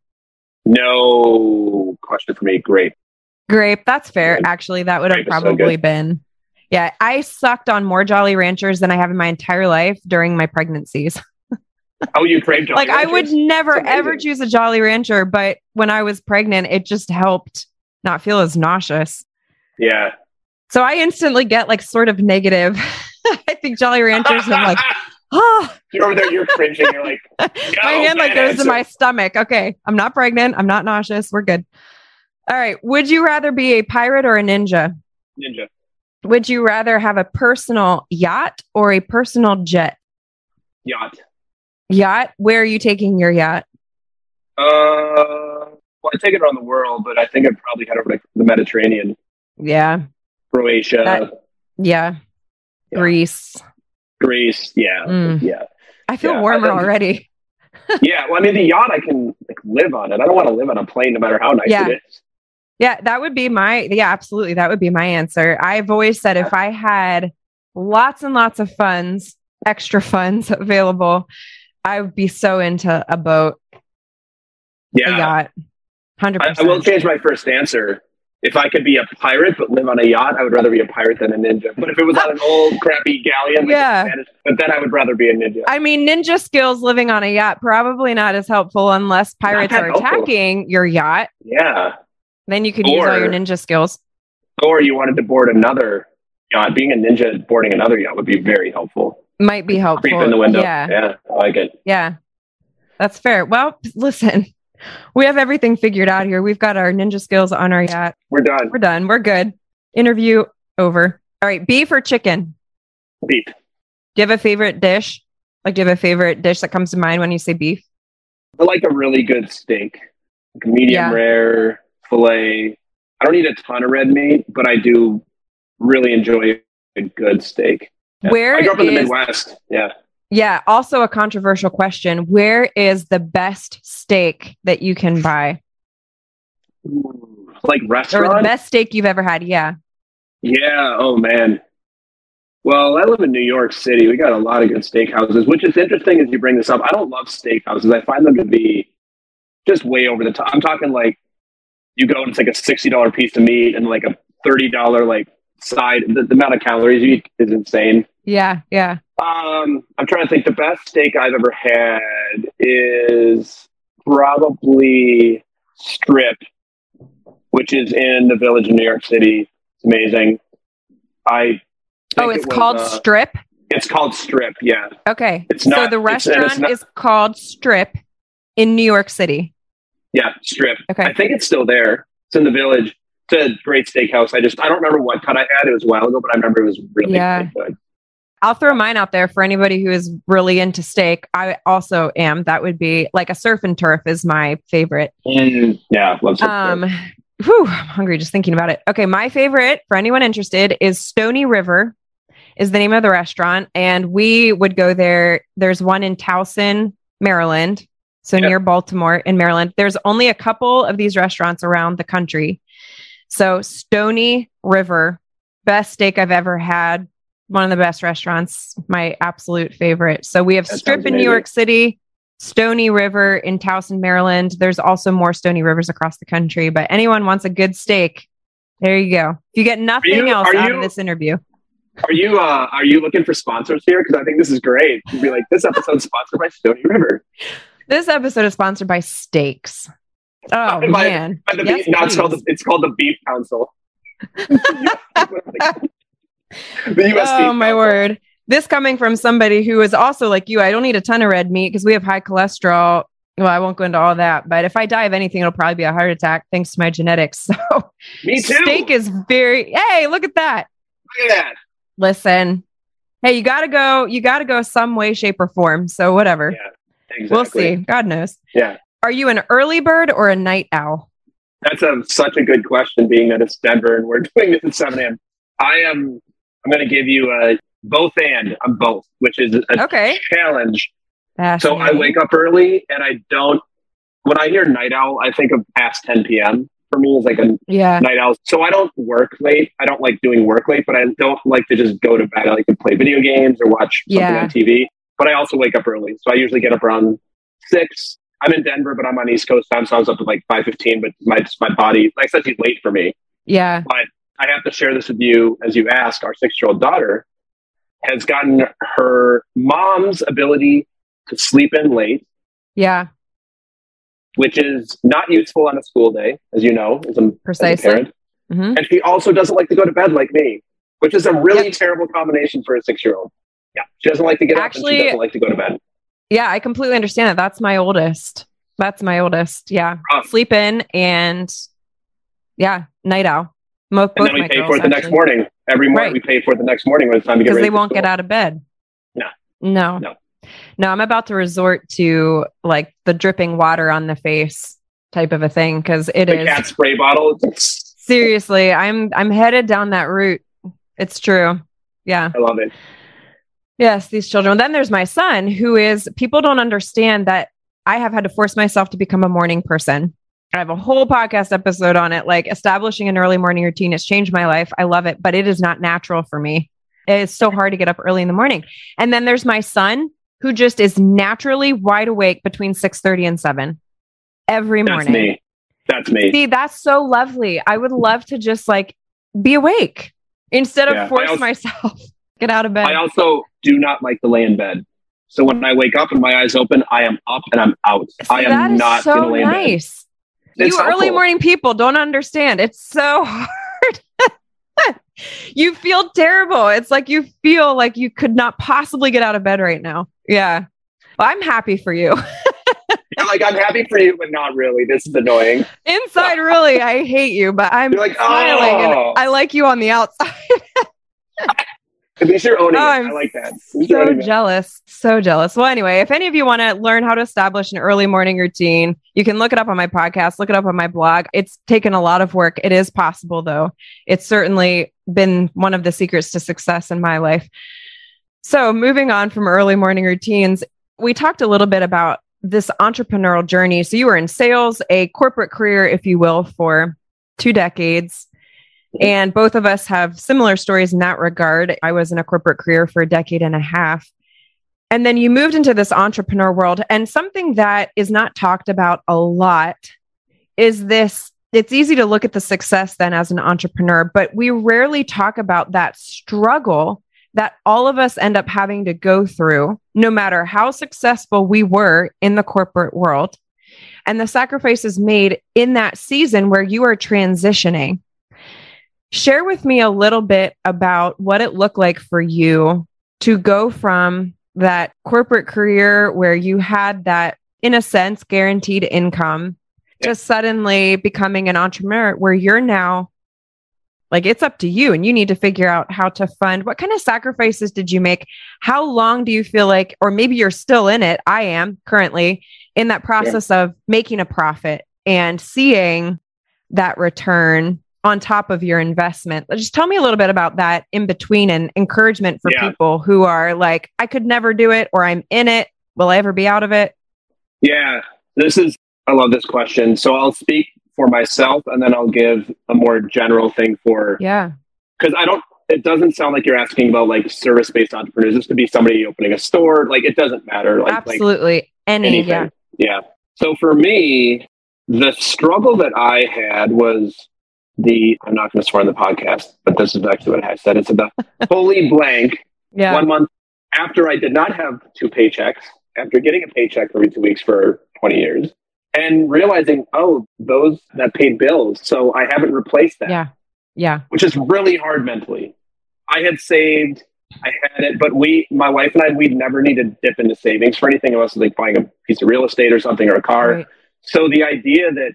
S1: No question for me. Grape.
S3: Grape. That's fair.
S1: Grape.
S3: Actually, that would have
S1: Grape
S3: probably
S1: so
S3: been. Yeah, I sucked on more Jolly Ranchers than I have in my entire life during my pregnancies.
S1: Oh, you crave Jolly
S3: Like
S1: Ranchers?
S3: I would never ever choose a Jolly Rancher, but when I was pregnant, it just helped not feel as nauseous.
S1: Yeah.
S3: So I instantly get like sort of negative. I think Jolly Ranchers are like, oh.
S1: You're over there, you're cringing. You're like,
S3: my hand like goes to my stomach. Okay, I'm not pregnant. I'm not nauseous. We're good. All right. Would you rather be a pirate or a ninja?
S1: Ninja.
S3: Would you rather have a personal yacht or a personal jet?
S1: Yacht.
S3: Yacht? Where are you taking your yacht?
S1: Uh, well, I take it around the world, but I think I'd probably head over to the Mediterranean.
S3: Yeah.
S1: Croatia.
S3: That, yeah. yeah. Greece.
S1: Greece. Yeah.
S3: Mm.
S1: Yeah.
S3: I feel
S1: yeah.
S3: warmer
S1: I
S3: already.
S1: yeah. Well, I mean, the yacht, I can like live on it. I don't want to live on a plane no matter how nice
S3: yeah.
S1: it is.
S3: Yeah, that would be my, yeah, absolutely. That would be my answer. I've always said if I had lots and lots of funds, extra funds available, I would be so into a boat,
S1: Yeah.
S3: a yacht. one hundred percent.
S1: I, I will change my first answer. If I could be a pirate but live on a yacht, I would rather be a pirate than a ninja. But if it was on an old crappy galleon, like
S3: Yeah.
S1: Spanish, but then I would rather be a ninja.
S3: I mean, ninja skills living on a yacht, probably not as helpful unless pirates
S1: that
S3: are
S1: helpful.
S3: attacking your yacht.
S1: Yeah.
S3: Then you could use all
S1: Or-
S3: your ninja skills.
S1: Or you wanted to board another yacht. Being a ninja boarding another yacht would be very helpful.
S3: Might be helpful.
S1: Creep in the window.
S3: Yeah.
S1: Yeah, I like it.
S3: Yeah. That's fair. Well, listen, we have everything figured out here. We've got our ninja skills on our yacht.
S1: We're done.
S3: We're done. We're good. Interview over. All right. Beef or chicken?
S1: Beef.
S3: Do you have a favorite dish? Like, do you have a favorite dish that comes to mind when you say beef?
S1: I like a really good steak, like a medium
S3: Yeah.
S1: rare filet. I don't eat a ton of red meat, but I do really enjoy a good steak. Yeah.
S3: Where
S1: I grew up in the
S3: is-
S1: Midwest. Yeah.
S3: Yeah. Also a controversial question. Where is the best steak that you can buy?
S1: Like
S3: Or the
S1: restaurant?
S3: best steak you've ever had? Yeah.
S1: Yeah. Oh man. Well, I live in New York City. We got a lot of good steakhouses, which is interesting as you bring this up. I don't love steakhouses. I find them to be just way over the top. I'm talking like you go and it's like a sixty dollars piece of meat and like a thirty dollars like side. The, the amount of calories you eat is insane.
S3: Yeah. Yeah.
S1: Um, I'm trying to think. The best steak I've ever had is probably Strip, which is in the Village in New York City. It's amazing. I think
S3: Oh,
S1: it
S3: it's
S1: was,
S3: called
S1: uh,
S3: Strip.
S1: It's called Strip. Yeah,
S3: Okay.
S1: it's
S3: so
S1: not-
S3: the
S1: it's- and it's
S3: restaurant
S1: not-
S3: is called Strip in New York City.
S1: yeah, Strip.
S3: Okay.
S1: I think it's still there. It's in the Village. It's a great steakhouse. I just I don't remember what cut I had. It was a while ago, but I remember it was really
S3: Yeah.
S1: really good.
S3: I'll throw mine out there for anybody who is really into steak. I also am. That would be like a surf and turf is my favorite.
S1: Mm, yeah, love some
S3: Um, whew, I'm hungry just thinking about it. Okay, my favorite for anyone interested is Stony River is the name of the restaurant, and we would go there. There's one in Towson, Maryland, so
S1: Yep.
S3: near Baltimore in Maryland. There's only a couple of these restaurants around the country. So Stony River, best steak I've ever had. One of the best restaurants, my absolute favorite. So we have
S1: That
S3: Strip
S1: sounds
S3: in New
S1: amazing.
S3: York City, Stony River in Towson, Maryland. There's also more Stony Rivers across the country, but anyone wants a good steak, there you go. If you get nothing
S1: you-
S3: else
S1: are
S3: out
S1: you-
S3: of this interview,
S1: Are you uh, are you looking for sponsors here? Because I think this is great. You'd be like, this episode's sponsored by Stony River.
S3: this episode is sponsored by Steaks. Oh,
S1: By-
S3: man.
S1: by the
S3: Yes,
S1: beef, no, it's called
S3: please.
S1: the, it's called the Beef Council. The U S
S3: Oh,
S1: Beef
S3: my
S1: Council.
S3: word. This coming from somebody who is also like you. I don't eat a ton of red meat because we have high cholesterol. Well, I won't go into all that, but if I die of anything, it'll probably be a heart attack thanks to my genetics. So
S1: Me too.
S3: steak is very, hey, look at that.
S1: Look at that.
S3: Listen, hey, you got to go, you got to go some way, shape, or form. So whatever.
S1: Yeah, exactly.
S3: We'll see. God knows.
S1: Yeah,
S3: Are you an early bird or a night owl?
S1: that's a, such a good question. Being that it's Denver and we're doing this at seven a.m. I am. I'm going to give you a both and. I'm both, which is a
S3: Okay.
S1: challenge. So I
S3: Fascinating.
S1: wake up early and I don't. When I hear night owl, I think of past ten p.m. for me is like a
S3: Yeah.
S1: night owl. So I don't work late. I don't like doing work late, but I don't like to just go to bed. I like to play video games or watch something
S3: Yeah.
S1: on T V. But I also wake up early. So I usually get up around six. I'm in Denver, but I'm on East Coast time, so I was up at like five fifteen. But my just my body, like I said, she's late for me.
S3: Yeah.
S1: But I have to share this with you, as you asked. Our six-year-old daughter has gotten her mom's ability to sleep in late,
S3: Yeah.
S1: which is not useful on a school day, as you know, as a, as a
S3: Precisely.
S1: parent.
S3: Mhm.
S1: And she also doesn't like to go to bed like me, which is a really terrible combination for a six-year-old. Yeah, she doesn't like to get up and
S3: Actually-
S1: she doesn't like to go to bed.
S3: Yeah. I completely understand that. That's my oldest. That's my oldest. Yeah.
S1: Rough.
S3: Sleep in and yeah, night owl. Mo-
S1: And
S3: both
S1: then we
S3: my
S1: pay
S3: girls,
S1: for it the next
S3: actually.
S1: morning. Every morning
S3: Right.
S1: we pay for it the next morning when it's time to get
S3: Because
S1: ready
S3: they
S1: for
S3: won't
S1: school.
S3: get out of bed.
S1: No.
S3: No.
S1: No.
S3: No, I'm about to resort to like the dripping water on the face type of a thing because it
S1: The
S3: is
S1: cat spray bottle. It's-
S3: seriously. I'm I'm headed down that route. It's true. Yeah.
S1: I love it.
S3: Yes, these children. Then there's my son, who is people don't understand that I have had to force myself to become a morning person. I have a whole podcast episode on it. Like establishing an early morning routine has changed my life. I love it, but it is not natural for me. It's so hard to get up early in the morning. And then there's my son who just is naturally wide awake between six thirty and seven every morning.
S1: That's me. That's me.
S3: See, that's so lovely. I would love to just like be awake instead of
S1: Yeah,
S3: force
S1: also,
S3: myself get out of bed.
S1: I also do not like to lay in bed. So when I wake up and my eyes open, I am up and I'm out.
S3: See,
S1: I am
S3: that is
S1: not
S3: so
S1: going to lay
S3: nice.
S1: in bed. It's
S3: You early
S1: helpful.
S3: morning people don't understand. It's so hard. You feel terrible. It's like you feel like you could not possibly get out of bed right now. Yeah. Well, I'm happy for you.
S1: You're like, I'm happy for you, but not really. This is annoying.
S3: Inside, really, I hate you, but I'm
S1: You're like,
S3: smiling
S1: oh.
S3: and I like you on the outside.
S1: At least you're owning
S3: Oh,
S1: it.
S3: I'm
S1: I like that. At least you're
S3: So
S1: owning it.
S3: jealous. So jealous. Well, anyway, if any of you want to learn how to establish an early morning routine, you can look it up on my podcast, look it up on my blog. It's taken a lot of work. It is possible, though. It's certainly been one of the secrets to success in my life. So moving on from early morning routines, we talked a little bit about this entrepreneurial journey. So you were in sales, a corporate career, if you will, for two decades. And both of us have similar stories in that regard. I was in a corporate career for a decade and a half. And then you moved into this entrepreneur world. And something that is not talked about a lot is this. It's easy to look at the success then as an entrepreneur, but we rarely talk about that struggle that all of us end up having to go through, no matter how successful we were in the corporate world, and the sacrifices made in that season where you are transitioning. Share with me a little bit about what it looked like for you to go from that corporate career where you had that, in a sense, guaranteed income to suddenly becoming an entrepreneur where you're now like, it's up to you and you need to figure out how to fund. What kind of sacrifices did you make? How long do you feel like, or maybe you're still in it? I am currently in that process yeah. of making a profit and seeing that return on top of your investment. Just tell me a little bit about that in between and encouragement for yeah. people who are like, I could never do it, or I'm in it. Will I ever be out of it?
S1: Yeah, this is, I love this question. So I'll speak for myself and then I'll give a more general thing for,
S3: yeah,
S1: because I don't, it doesn't sound like you're asking about like service-based entrepreneurs. This could be somebody opening a store. Like it doesn't matter. Like,
S3: Absolutely.
S1: Like
S3: Any,
S1: anything.
S3: yeah.
S1: Yeah. So for me, the struggle that I had was the, I'm not going to swear on the podcast, but this is actually what I said. It's the fully blank
S3: yeah.
S1: one month after I did not have two paychecks, after getting a paycheck every two weeks for twenty years and realizing, oh, those that paid bills. So I haven't replaced that.
S3: Yeah. Yeah.
S1: Which is really hard mentally. I had saved, I had it, but we, my wife and I, we'd never need to dip into savings for anything unless like buying a piece of real estate or something or a car.
S3: Right.
S1: So the idea that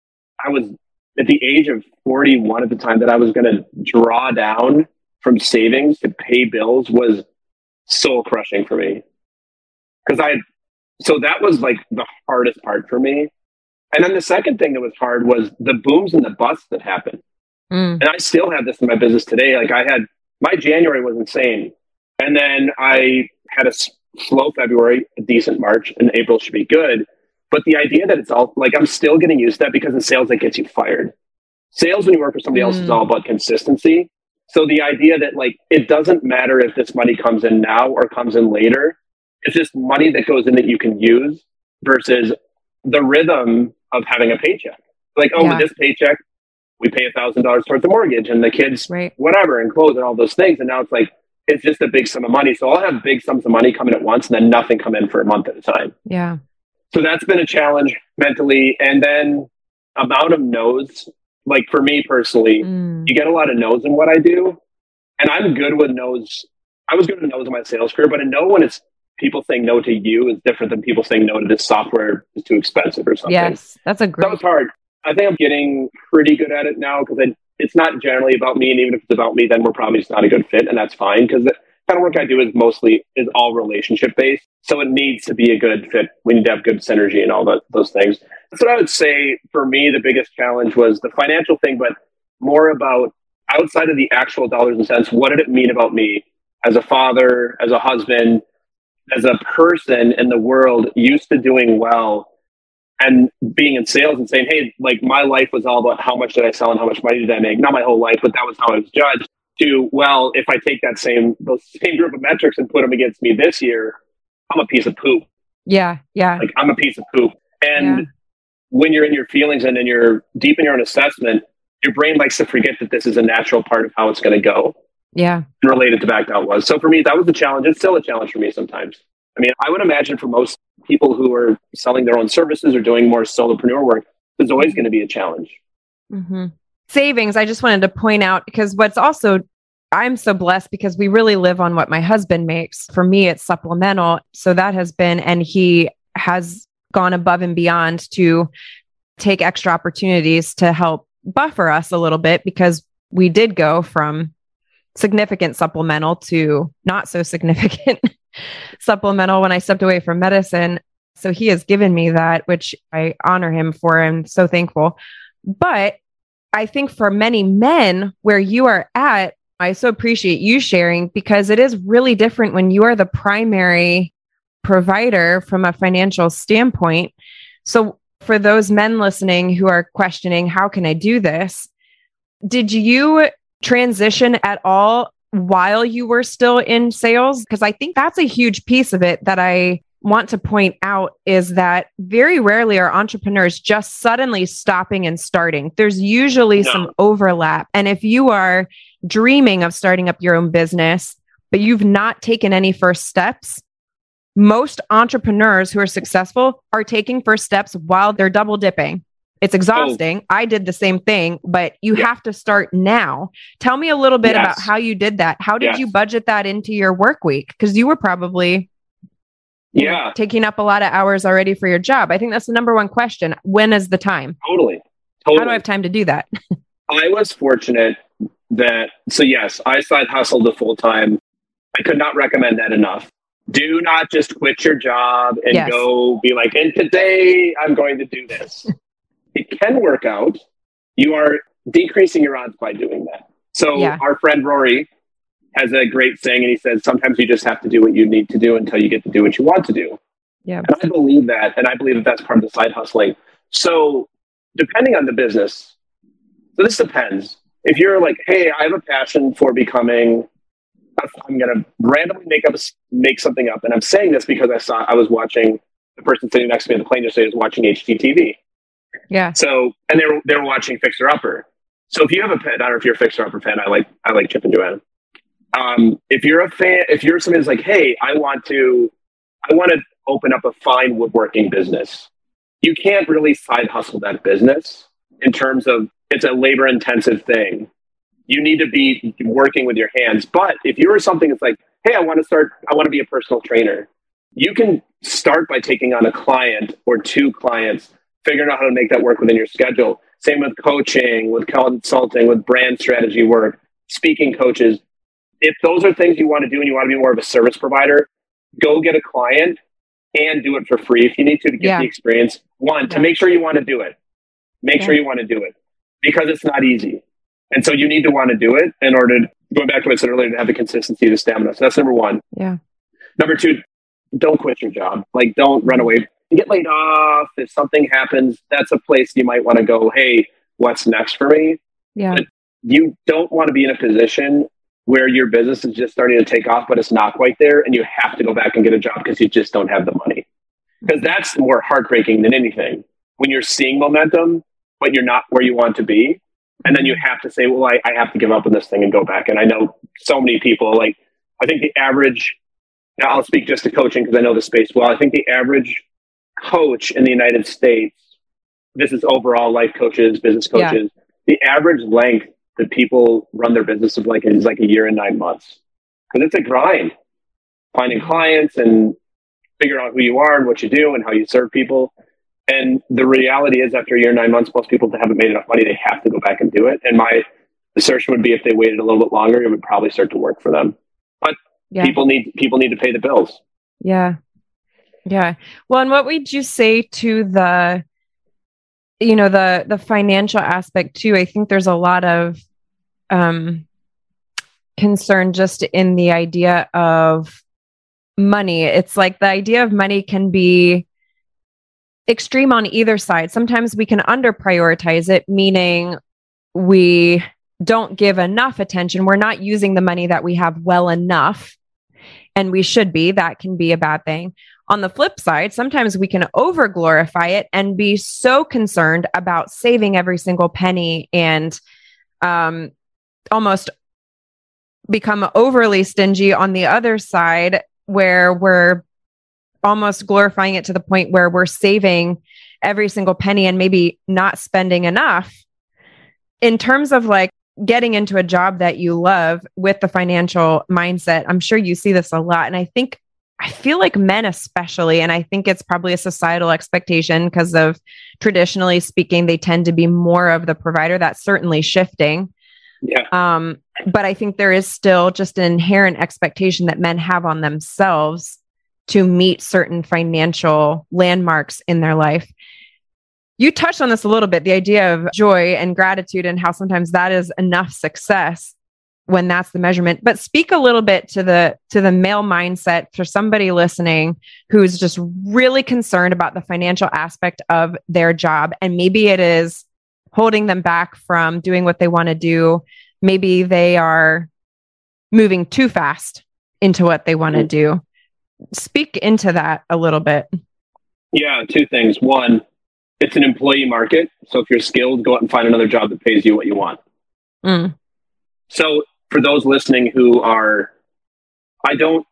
S1: I was at the age of forty-one at the time that I was going to draw down from savings to pay bills was soul crushing for me. Cause I, so that was like the hardest part for me. And then the second thing that was hard was the booms and the busts that happened. Mm. And I still have this in my business today. Like I had, my January was insane. And then I had a slow February, a decent March, and April should be good. But the idea that it's all like, I'm still getting used to that because in sales, that gets you fired. Sales, when you work for somebody mm. else, is all about consistency. So the idea that like, it doesn't matter if this money comes in now or comes in later. It's just money that goes in that you can use versus the rhythm of having a paycheck. Like, oh, yeah. with this paycheck, we pay a thousand dollars towards the mortgage and the kids,
S3: right.
S1: whatever, and clothes and all those things. And now it's like, it's just a big sum of money. So I'll have big sums of money coming at once and then nothing come in for a month at a time.
S3: Yeah.
S1: So that's been a challenge mentally. And then amount of no's, like for me personally, mm. you get a lot of no's in what I do. And I'm good with no's. I was good with no's in my sales career, but a no when it's people saying no to you is different than people saying no to this software is too expensive or something.
S3: Yes, that's a great.
S1: That was hard. I think I'm getting pretty good at it now because it's not generally about me. And even if it's about me, then we're probably just not a good fit. And that's fine because the kind of work I do is mostly is all relationship based. So it needs to be a good fit. We need to have good synergy and all that, those things. That's what I would say for me. The biggest challenge was the financial thing, but more about outside of the actual dollars and cents. What did it mean about me as a father, as a husband, as a person in the world used to doing well? and being in sales and saying, hey, like my life was all about how much did I sell and how much money did I make? Not my whole life, but that was how I was judged. To, well, if I take that same, those same group of metrics and put them against me this year, I'm a piece of poop.
S3: Yeah. Yeah.
S1: Like I'm a piece of poop. And
S3: Yeah.
S1: when you're in your feelings and then you're deep in your own assessment, your brain likes to forget that this is a natural part of how it's going to go.
S3: Yeah.
S1: And related to back out was. So for me, that was the challenge. It's still a challenge for me sometimes. I mean, I would imagine for most people who are selling their own services or doing more solopreneur work, there's always going to be a challenge.
S3: Mm-hmm. Savings, I just wanted to point out, because what's also, I'm so blessed because we really live on what my husband makes. For me, it's supplemental. So that has been, and he has gone above and beyond to take extra opportunities to help buffer us a little bit, because we did go from significant supplemental to not so significant supplemental when I stepped away from medicine. So he has given me that, which I honor him for. I'm so thankful. But I think for many men where you are at, I so appreciate you sharing, because it is really different when you are the primary provider from a financial standpoint. So for those men listening who are questioning, how can I do this? Did you transition at all while you were still in sales? Because I think that's a huge piece of it that I want to point out, is that very rarely are entrepreneurs just suddenly stopping and starting. There's usually
S1: No.
S3: some overlap. And if you are dreaming of starting up your own business, but you've not taken any first steps, most entrepreneurs who are successful are taking first steps while they're double dipping. It's exhausting. Oh. I did the same thing, but you yeah. have to start now. Tell me a little bit yes. about how you did that. How did yes. you budget that into your work week? Because you were probably
S1: yeah
S3: know, taking up a lot of hours already for your job. I think that's the number one question. When is the time?
S1: Totally. Totally.
S3: How do I have time to do that?
S1: I was fortunate that, so yes, I side hustled the full time. I could not recommend that enough. Do not just quit your job and yes. go be like, and today I'm going to do this. It can work out. You are decreasing your odds by doing that. So yeah. our friend Rory has a great saying, and he says, sometimes you just have to do what you need to do until you get to do what you want to do.
S3: Yeah.
S1: And I believe that. And I believe that that's part of the side hustling. So depending on the business, so this depends. If you're like, hey, I have a passion for becoming, I'm going to randomly make up, make something up. And I'm saying this because I saw, I was watching, the person sitting next to me on the plane yesterday was watching H G T V.
S3: Yeah.
S1: So, and they were, they were watching Fixer Upper. So if you have a pet, I don't know if you're a Fixer Upper fan, I like, I like Chip and Joanna. Um, if you're a fan, if you're somebody who's like, hey, I want to, I want to open up a fine woodworking business. You can't really side hustle that business in terms of it's a labor intensive thing. You need to be working with your hands. But if you're something that's like, hey, I want to start, I want to be a personal trainer. You can start by taking on a client or two clients, figuring out how to make that work within your schedule. Same with coaching, with consulting, with brand strategy work, speaking coaches. If those are things you want to do and you want to be more of a service provider, go get a client and do it for free if you need to, to get yeah. the experience. One, to make sure you want to do it. Make yeah. sure you want to do it, because it's not easy. And so you need to want to do it in order to, going back to what I said earlier, to have the consistency, the stamina. So that's number one.
S3: Yeah.
S1: Number two, don't quit your job. Like, don't run away. Get laid off. If something happens, that's a place you might want to go, hey, what's next for me?
S3: Yeah.
S1: But you don't want to be in a position where your business is just starting to take off, but it's not quite there, and you have to go back and get a job because you just don't have the money. Because that's more heartbreaking than anything. When you're seeing momentum, but you're not where you want to be, and then you have to say, well, I, I have to give up on this thing and go back. And I know so many people, like, I think the average, now I'll speak just to coaching because I know the space well. I think the average coach in the United States, this is overall life coaches, business coaches, yeah. the average length that people run their business of like is like a year and nine months. Because it's a grind. Finding clients and figuring out who you are and what you do and how you serve people. And the reality is, after a year and nine months, most people that haven't made enough money, they have to go back and do it. And my assertion would be, if they waited a little bit longer, it would probably start to work for them. But yeah. people need people need to pay the bills.
S3: Yeah. Yeah. Well, and what would you say to the, you know, the, the financial aspect too? I think there's a lot of um, concern just in the idea of money. It's like the idea of money can be extreme on either side. Sometimes we can under prioritize it, meaning we don't give enough attention. We're not using the money that we have well enough, and we should be. That can be a bad thing. On the flip side, sometimes we can over glorify it and be so concerned about saving every single penny and um, almost become overly stingy on the other side, where we're almost glorifying it to the point where we're saving every single penny and maybe not spending enough. In terms of like getting into a job that you love with the financial mindset, I'm sure you see this a lot. And I think, I feel like men especially, and I think it's probably a societal expectation because of traditionally speaking, they tend to be more of the provider. That's certainly shifting.
S1: Yeah.
S3: Um, but I think there is still just an inherent expectation that men have on themselves to meet certain financial landmarks in their life. You touched on this a little bit, the idea of joy and gratitude and how sometimes that is enough success when that's the measurement. But speak a little bit to the to the male mindset for somebody listening who's just really concerned about the financial aspect of their job. And maybe it is holding them back from doing what they want to do. Maybe they are moving too fast into what they want to do. Speak into that a little bit.
S1: Yeah, two things. One, it's an employee market. So if you're skilled, go out and find another job that pays you what you want.
S3: Mm.
S1: So for those listening who are, I don't,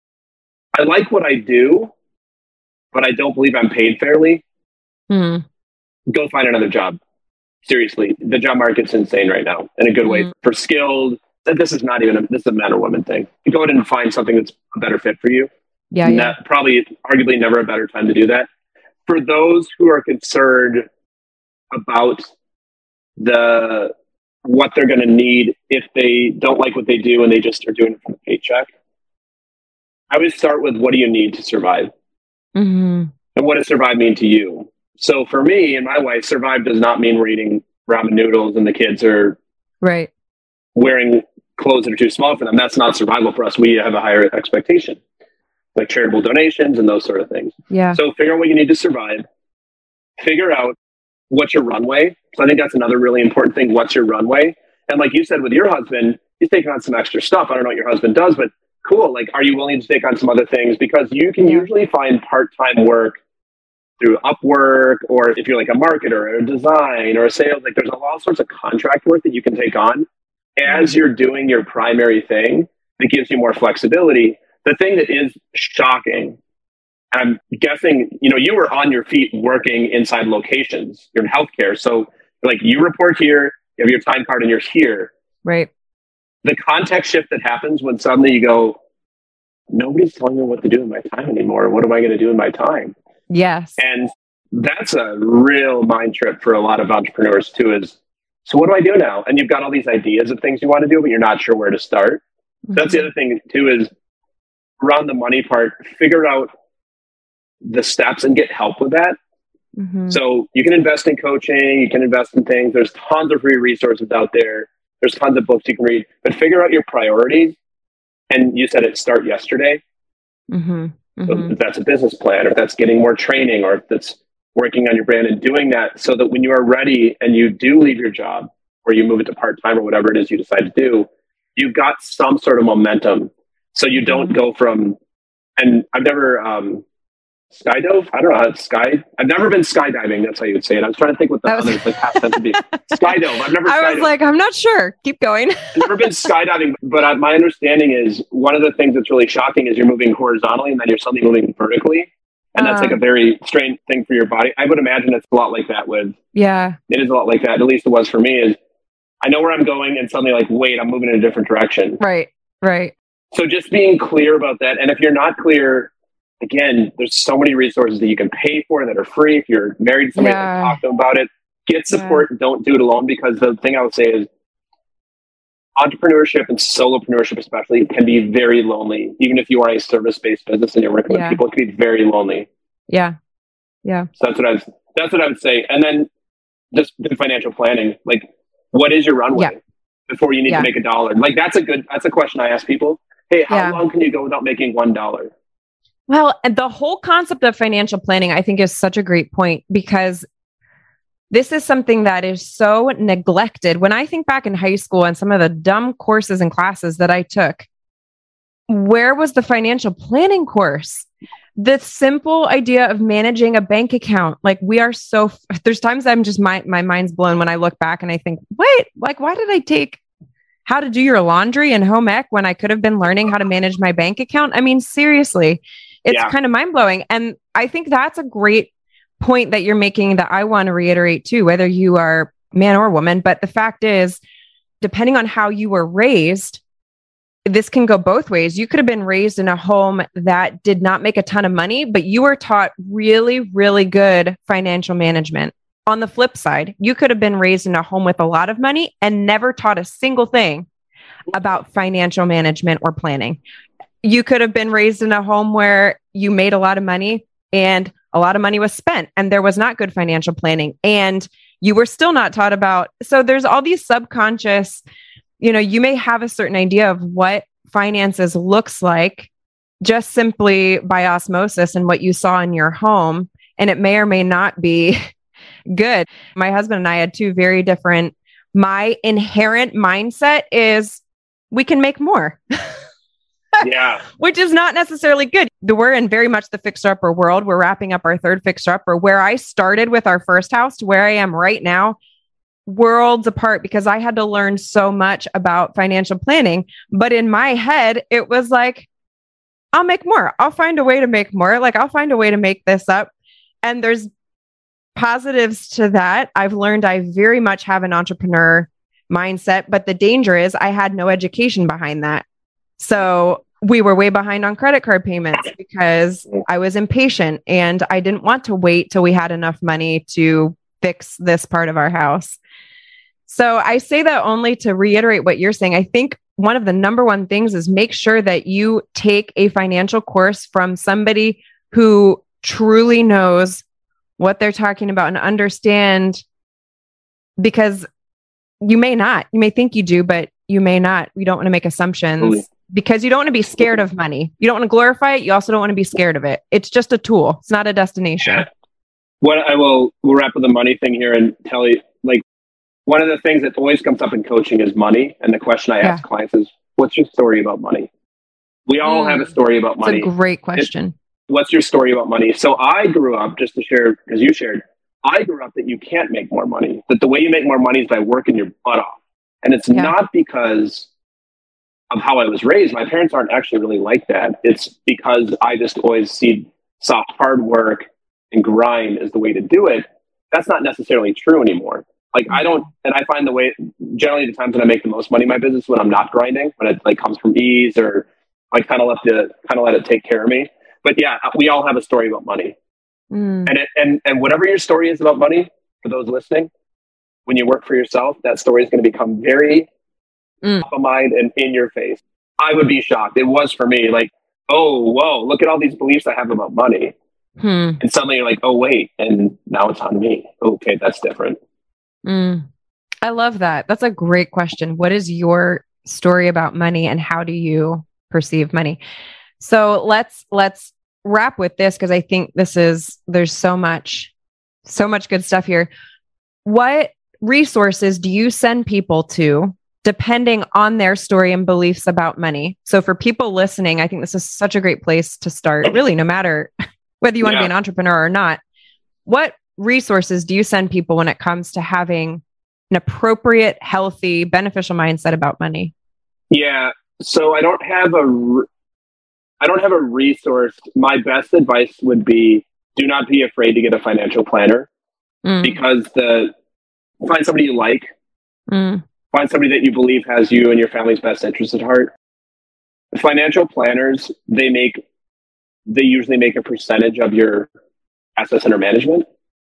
S1: I like what I do, but I don't believe I'm paid fairly.
S3: Mm.
S1: Go find another job. Seriously, the job market's insane right now in a good way.
S3: Mm.
S1: For skilled, this is not even, a, this is a man or woman thing. You go ahead and find something that's a better fit for you.
S3: Yeah,
S1: Ne-
S3: yeah.
S1: Probably, arguably never a better time to do that. For those who are concerned about the what they're going to need if they don't like what they do and they just are doing it for the paycheck, I would start with, what do you need to survive?
S3: Mm-hmm.
S1: And what does survive mean to you? So for me and my wife, survive does not mean we're eating ramen noodles and the kids are
S3: Right.
S1: wearing clothes that are too small for them. That's not survival for us. We have a higher expectation, like charitable donations and those sort of things.
S3: Yeah.
S1: So figure out what you need to survive. Figure out what's your runway. So I think that's another really important thing. What's your runway? And like you said, with your husband, he's taking on some extra stuff. I don't know what your husband does, but cool. Like, are you willing to take on some other things? Because you can
S3: Yeah.
S1: usually find part-time work through Upwork, or if you're like a marketer or a design or a sales, like there's all sorts of contract work that you can take on as you're doing your primary thing that gives you more flexibility. The thing that is shocking, I'm guessing, you know, you were on your feet working inside locations. You're in healthcare. So like you report here, you have your time card and you're here.
S3: Right.
S1: The context shift that happens when suddenly you go, nobody's telling me what to do with my time anymore. What am I going to do in my time?
S3: Yes.
S1: And that's a real mind trip for a lot of entrepreneurs too, is, so what do I do now? And you've got all these ideas of things you want to do, but you're not sure where to start.
S3: Mm-hmm.
S1: That's the other thing too, is around the money part, figure out the steps and get help with that.
S3: Mm-hmm.
S1: So you can invest in coaching, you can invest in things. There's tons of free resources out there. There's tons of books you can read, but figure out your priorities. And you said it, start yesterday.
S3: Mm-hmm.
S1: So
S3: Mm-hmm.
S1: if that's a business plan, or if that's getting more training, or if that's working on your brand and doing that, so that when you are ready and you do leave your job or you move it to part-time or whatever it is you decide to do, you've got some sort of momentum. So you don't
S3: Mm-hmm.
S1: go from, and I've never um, skydove. I don't know how it's sky. I've never been skydiving. That's how you would say it. I was trying to think what the
S3: That was-
S1: other like past tense would be. Skydove. I've never.
S3: I was
S1: skydove.
S3: like, I'm not sure. Keep going.
S1: I've never been skydiving, but I, my understanding is one of the things that's really shocking is you're moving horizontally and then you're suddenly moving vertically. And that's
S3: Uh.
S1: like a very strange thing for your body. I would imagine it's a lot like that with,
S3: Yeah.
S1: it is a lot like that. At least it was for me, is I know where I'm going and suddenly like, wait, I'm moving in a different direction.
S3: Right. Right.
S1: So just being clear about that. And if you're not clear, again, there's so many resources that you can pay for that are free. If you're married to somebody,
S3: Yeah.
S1: like, talk to them about it. Get support. Don't do it alone, because the thing I would say is entrepreneurship and soloprenneurship especially can be very lonely. Even if you are a service-based business and you're working
S3: Yeah.
S1: with people, it can be very lonely.
S3: Yeah. Yeah.
S1: So that's what I was, that's what I would say. And then just the financial planning, like what is your runway
S3: Yeah.
S1: before you need
S3: Yeah.
S1: to make a dollar? Like that's a good, that's a question I ask people. Hey, how
S3: Yeah.
S1: long can you go without making one dollar?
S3: Well, and the whole concept of financial planning, I think, is such a great point, because this is something that is so neglected. When I think back in high school and some of the dumb courses and classes that I took, where was the financial planning course? The simple idea of managing a bank account. Like, we are so, there's times I'm just, my, my mind's blown when I look back and I think, wait, like, why did I take how to do your laundry and home ec when I could have been learning how to manage my bank account? I mean, seriously, it's yeah. kind of mind blowing. And I think that's a great point that you're making that I want to reiterate too, whether you are man or woman. But the fact is, depending on how you were raised, this can go both ways. You could have been raised in a home that did not make a ton of money, but you were taught really, really good financial management. On the flip side, you could have been raised in a home with a lot of money and never taught a single thing about financial management or planning. You could have been raised in a home where you made a lot of money and a lot of money was spent and there was not good financial planning and you were still not taught about. So there's all these subconscious, you know, you may have a certain idea of what finances looks like just simply by osmosis and what you saw in your home. And it may or may not be good. My husband and I had two very different, my inherent mindset is we can make more.
S1: Yeah.
S3: Which is not necessarily good. We're in very much the fixer-upper world. We're wrapping up our third fixer-upper. Where I started with our first house to where I am right now, worlds apart, because I had to learn so much about financial planning. But in my head, it was like, I'll make more. I'll find a way to make more. Like, I'll find a way to make this up. And there's positives to that. I've learned I very much have an entrepreneur mindset, but the danger is I had no education behind that. So we were way behind on credit card payments because I was impatient and I didn't want to wait till we had enough money to fix this part of our house. So I say that only to reiterate what you're saying. I think one of the number one things is make sure that you take a financial course from somebody who truly knows what they're talking about and understand, because you may not, you may think you do, but you may not. You don't want to make assumptions because you don't want to be scared of money. You don't want to glorify it. You also don't want to be scared of it. It's just a tool. It's not a destination.
S1: Yeah. What I will, we'll wrap with the money thing here and tell you, like, one of the things that always comes up in coaching is money. And the question I yeah. ask clients is, what's your story about money? We all mm. have a story about money.
S3: It's a great question.
S1: It, what's your story about money? So I grew up, just to share, because you shared, I grew up that you can't make more money, that the way you make more money is by working your butt off. And it's yeah. not because of how I was raised. My parents aren't actually really like that. It's because I just always see, saw hard work and grind as the way to do it. That's not necessarily true anymore. Like, I don't, and I find the way, generally the times when I make the most money in my business, when I'm not grinding, when it like comes from ease, or I kind of let the, kind of let it take care of me. But yeah, we all have a story about money. Mm. And it, and, and whatever your story is about money, for those listening, when you work for yourself, that story is going to become very mm. top of mind and in your face. I would be shocked. It was for me, like, oh, whoa, look at all these beliefs I have about money. Hmm. And suddenly you're like, oh, wait. And now it's on me. Okay, that's different.
S3: Mm. I love that. That's a great question. What is your story about money and how do you perceive money? So let's, let's wrap with this, because I think this is, there's so much, so much good stuff here. What resources do you send people to depending on their story and beliefs about money? So for people listening, I think this is such a great place to start, really, no matter whether you want yeah. to be an entrepreneur or not. What resources do you send people when it comes to having an appropriate, healthy, beneficial mindset about money?
S1: Yeah. So I don't have a, I don't have a resource. My best advice would be, do not be afraid to get a financial planner mm. because the, find somebody you like, mm. find somebody that you believe has you and your family's best interest at heart. Financial planners, they make, they usually make a percentage of your assets under management,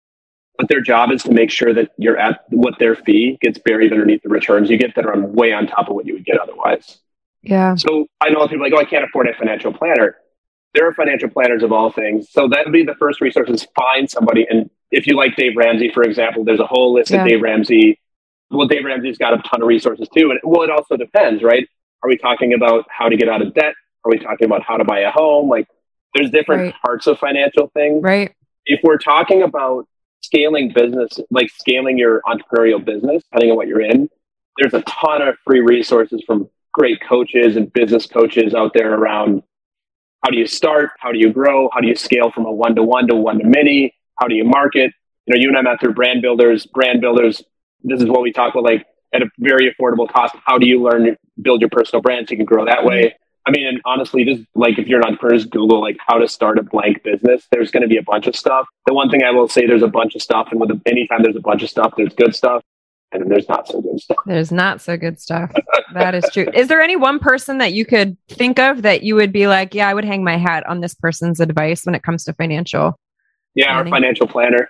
S1: but their job is to make sure that you're at what their fee gets buried underneath the returns you get that are on, way on top of what you would get otherwise.
S3: Yeah.
S1: So I know people are like, oh, I can't afford a financial planner. There are financial planners of all things. So that would be the first resource, is find somebody. And if you like Dave Ramsey, for example, there's a whole list yeah. of Dave Ramsey. Well, Dave Ramsey's got a ton of resources too. And well, it also depends, right? Are we talking about how to get out of debt? Are we talking about how to buy a home? Like, There's different
S3: Right.
S1: parts of financial things.
S3: Right.
S1: If we're talking about scaling business, like scaling your entrepreneurial business, depending on what you're in, there's a ton of free resources from great coaches and business coaches out there around how do you start, how do you grow, how do you scale from a one-to-one to one-to-many, how do you market? You know, you and I met through brand builders. Brand builders, this is what we talk about, like at a very affordable cost. How do you learn to build your personal brand so you can grow that way? I mean, and honestly, just like if you're an entrepreneur, just Google like how to start a blank business. There's going to be a bunch of stuff. The one thing I will say, there's a bunch of stuff, and with anytime there's a bunch of stuff, there's good stuff, and then there's not so good stuff.
S3: There's not so good stuff. That is true. Is there any one person that you could think of that you would be like, yeah, I would hang my hat on this person's advice when it comes to financial?
S1: Yeah,
S3: planning?
S1: Our financial planner.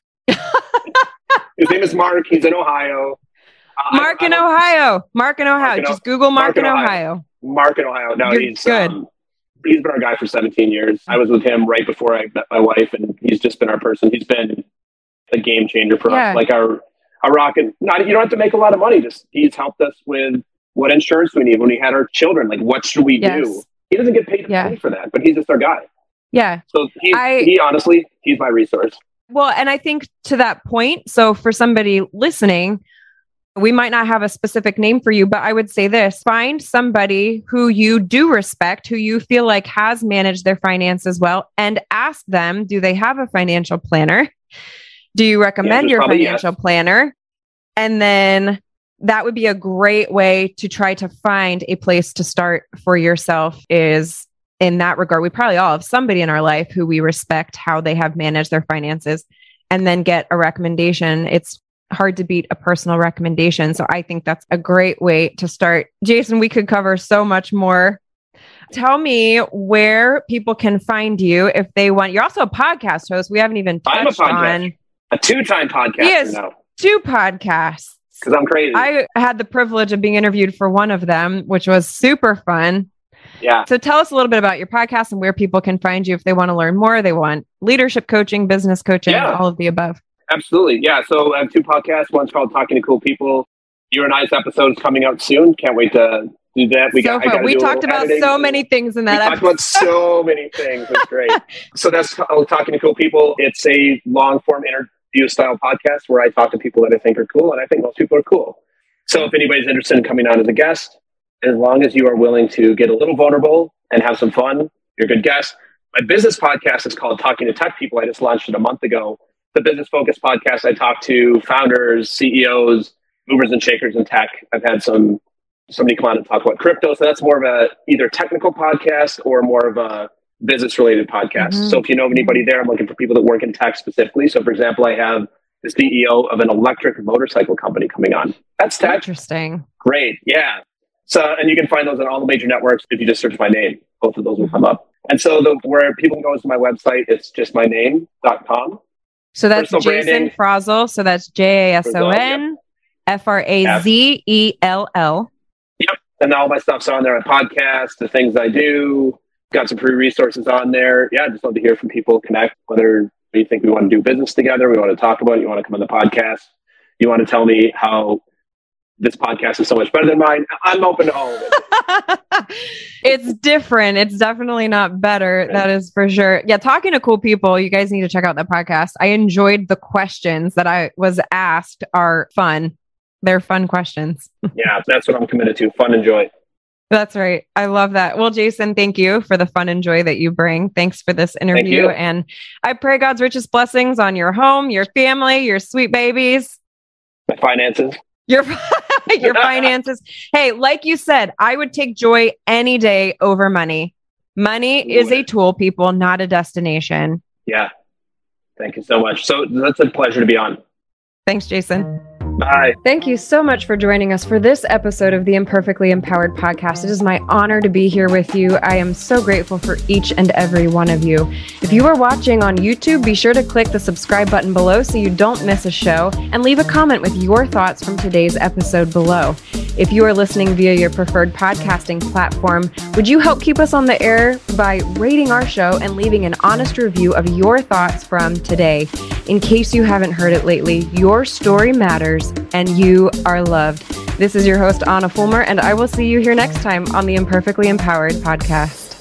S1: His name is Mark. He's in Ohio. Uh,
S3: Mark
S1: I-
S3: in
S1: I don't-
S3: Ohio. Mark in Ohio.
S1: Mark in O-
S3: Just Google Mark,
S1: Mark
S3: in
S1: in
S3: Ohio.
S1: Ohio. Mark in Ohio. No,
S3: You're
S1: he's
S3: good.
S1: Um, he's been our guy for seventeen years. I was with him right before I met my wife, and he's just been our person. He's been a game changer for
S3: Yeah.
S1: us. Like our, our rocket. Not you don't have to make a lot of money. Just he's helped us with what insurance we need when we had our children. Like what should we
S3: Yes.
S1: do? He doesn't get paid to
S3: Yeah.
S1: pay for that, but he's just our guy.
S3: Yeah.
S1: So he,
S3: I-
S1: he honestly, he's my resource.
S3: Well, and I think to that point, so for somebody listening, we might not have a specific name for you, but I would say this: find somebody who you do respect, who you feel like has managed their finances well, and ask them, do they have a financial planner? Do you recommend
S1: answer's
S3: your
S1: probably
S3: financial
S1: yes.
S3: planner? And then that would be a great way to try to find a place to start for yourself, is in that regard. We probably all have somebody in our life who we respect how they have managed their finances, and then get a recommendation. It's hard to beat a personal recommendation. So I think that's a great way to start. Jason, we could cover so much more. Tell me where people can find you if they want. You're also a podcast host. We haven't even
S1: I'm a
S3: touched
S1: podcast.
S3: on
S1: A two-time podcaster
S3: Yes.
S1: now
S3: two podcasts.
S1: because I'm crazy.
S3: I had the privilege of being interviewed for one of them, which was super fun.
S1: yeah.
S3: So tell us a little bit about your podcast and where people can find you if they want to learn more. They want leadership coaching, business coaching,
S1: Yeah.
S3: all of the above.
S1: Absolutely. Yeah. So I have two podcasts. One's called Talking to Cool People. You and I's episode is coming out soon. Can't wait to do that. We
S3: so
S1: got, I
S3: fun.
S1: gotta
S3: We
S1: do a
S3: talked
S1: little
S3: about
S1: editing.
S3: so many things in
S1: We
S3: that
S1: talked
S3: episode.
S1: about so many things. It's great. So that's called Talking to Cool People. It's a long form interview style podcast where I talk to people that I think are cool, and I think most people are cool. So if anybody's interested in coming on as a guest, as long as you are willing to get a little vulnerable and have some fun, you're a good guest. My business podcast is called Talking to Tech People. I just launched it a month ago. The business focused podcast. I talk to founders, C E Os, movers and shakers in tech. I've had some somebody come on and talk about crypto. So that's more of a either technical podcast or more of a business related podcast.
S3: Mhm.
S1: So if you know of anybody there, I'm looking for people that work in tech specifically. So for example, I have the C E O of an electric motorcycle company coming on. That's tech.
S3: Interesting.
S1: Great. Yeah. So, and you can find those on all the major networks. If you just search my name, both of those will come up. And so the, where people can go is to my website, it's just my name dot com.
S3: So that's
S1: Personal
S3: Jason
S1: branding.
S3: Frazel. So that's J A S O N F R A Z E L L.
S1: Yep. And all my stuff's on there on podcasts, the things I do. Got some free resources on there. Yeah, I'd just love to hear from people, connect, whether you think we want to do business together, we want to talk about it, you want to come on the podcast, you want to tell me how this podcast is so much better than mine. I'm open to all of it.
S3: It's different. It's definitely not better.
S1: Right.
S3: That is for sure. Yeah. Talking to cool people. You guys need to check out that podcast. I enjoyed the questions that I was asked are fun. They're fun questions.
S1: Yeah, that's what I'm committed to. Fun and joy.
S3: That's right. I love that. Well, Jason, thank you for the fun and joy that you bring. Thanks for this interview.
S1: you.
S3: And I pray God's richest blessings on your home, your family, your sweet babies,
S1: My finances.
S3: your, your finances. Hey, like you said, I would take joy any day over money. Money is a tool, people, not a destination.
S1: Yeah. Thank you so much. So that's a pleasure to be on.
S3: Thanks, Jason.
S1: Bye.
S3: Thank you so much for joining us for this episode of the Imperfectly Empowered podcast. It is my honor to be here with you. I am so grateful for each and every one of you. If you are watching on YouTube, be sure to click the subscribe button below so you don't miss a show, and leave a comment with your thoughts from today's episode below. If you are listening via your preferred podcasting platform, would you help keep us on the air by rating our show and leaving an honest review of your thoughts from today? In case you haven't heard it lately, your story matters and you are loved. This is your host, Anna Fulmer, and I will see you here next time on the Imperfectly Empowered podcast.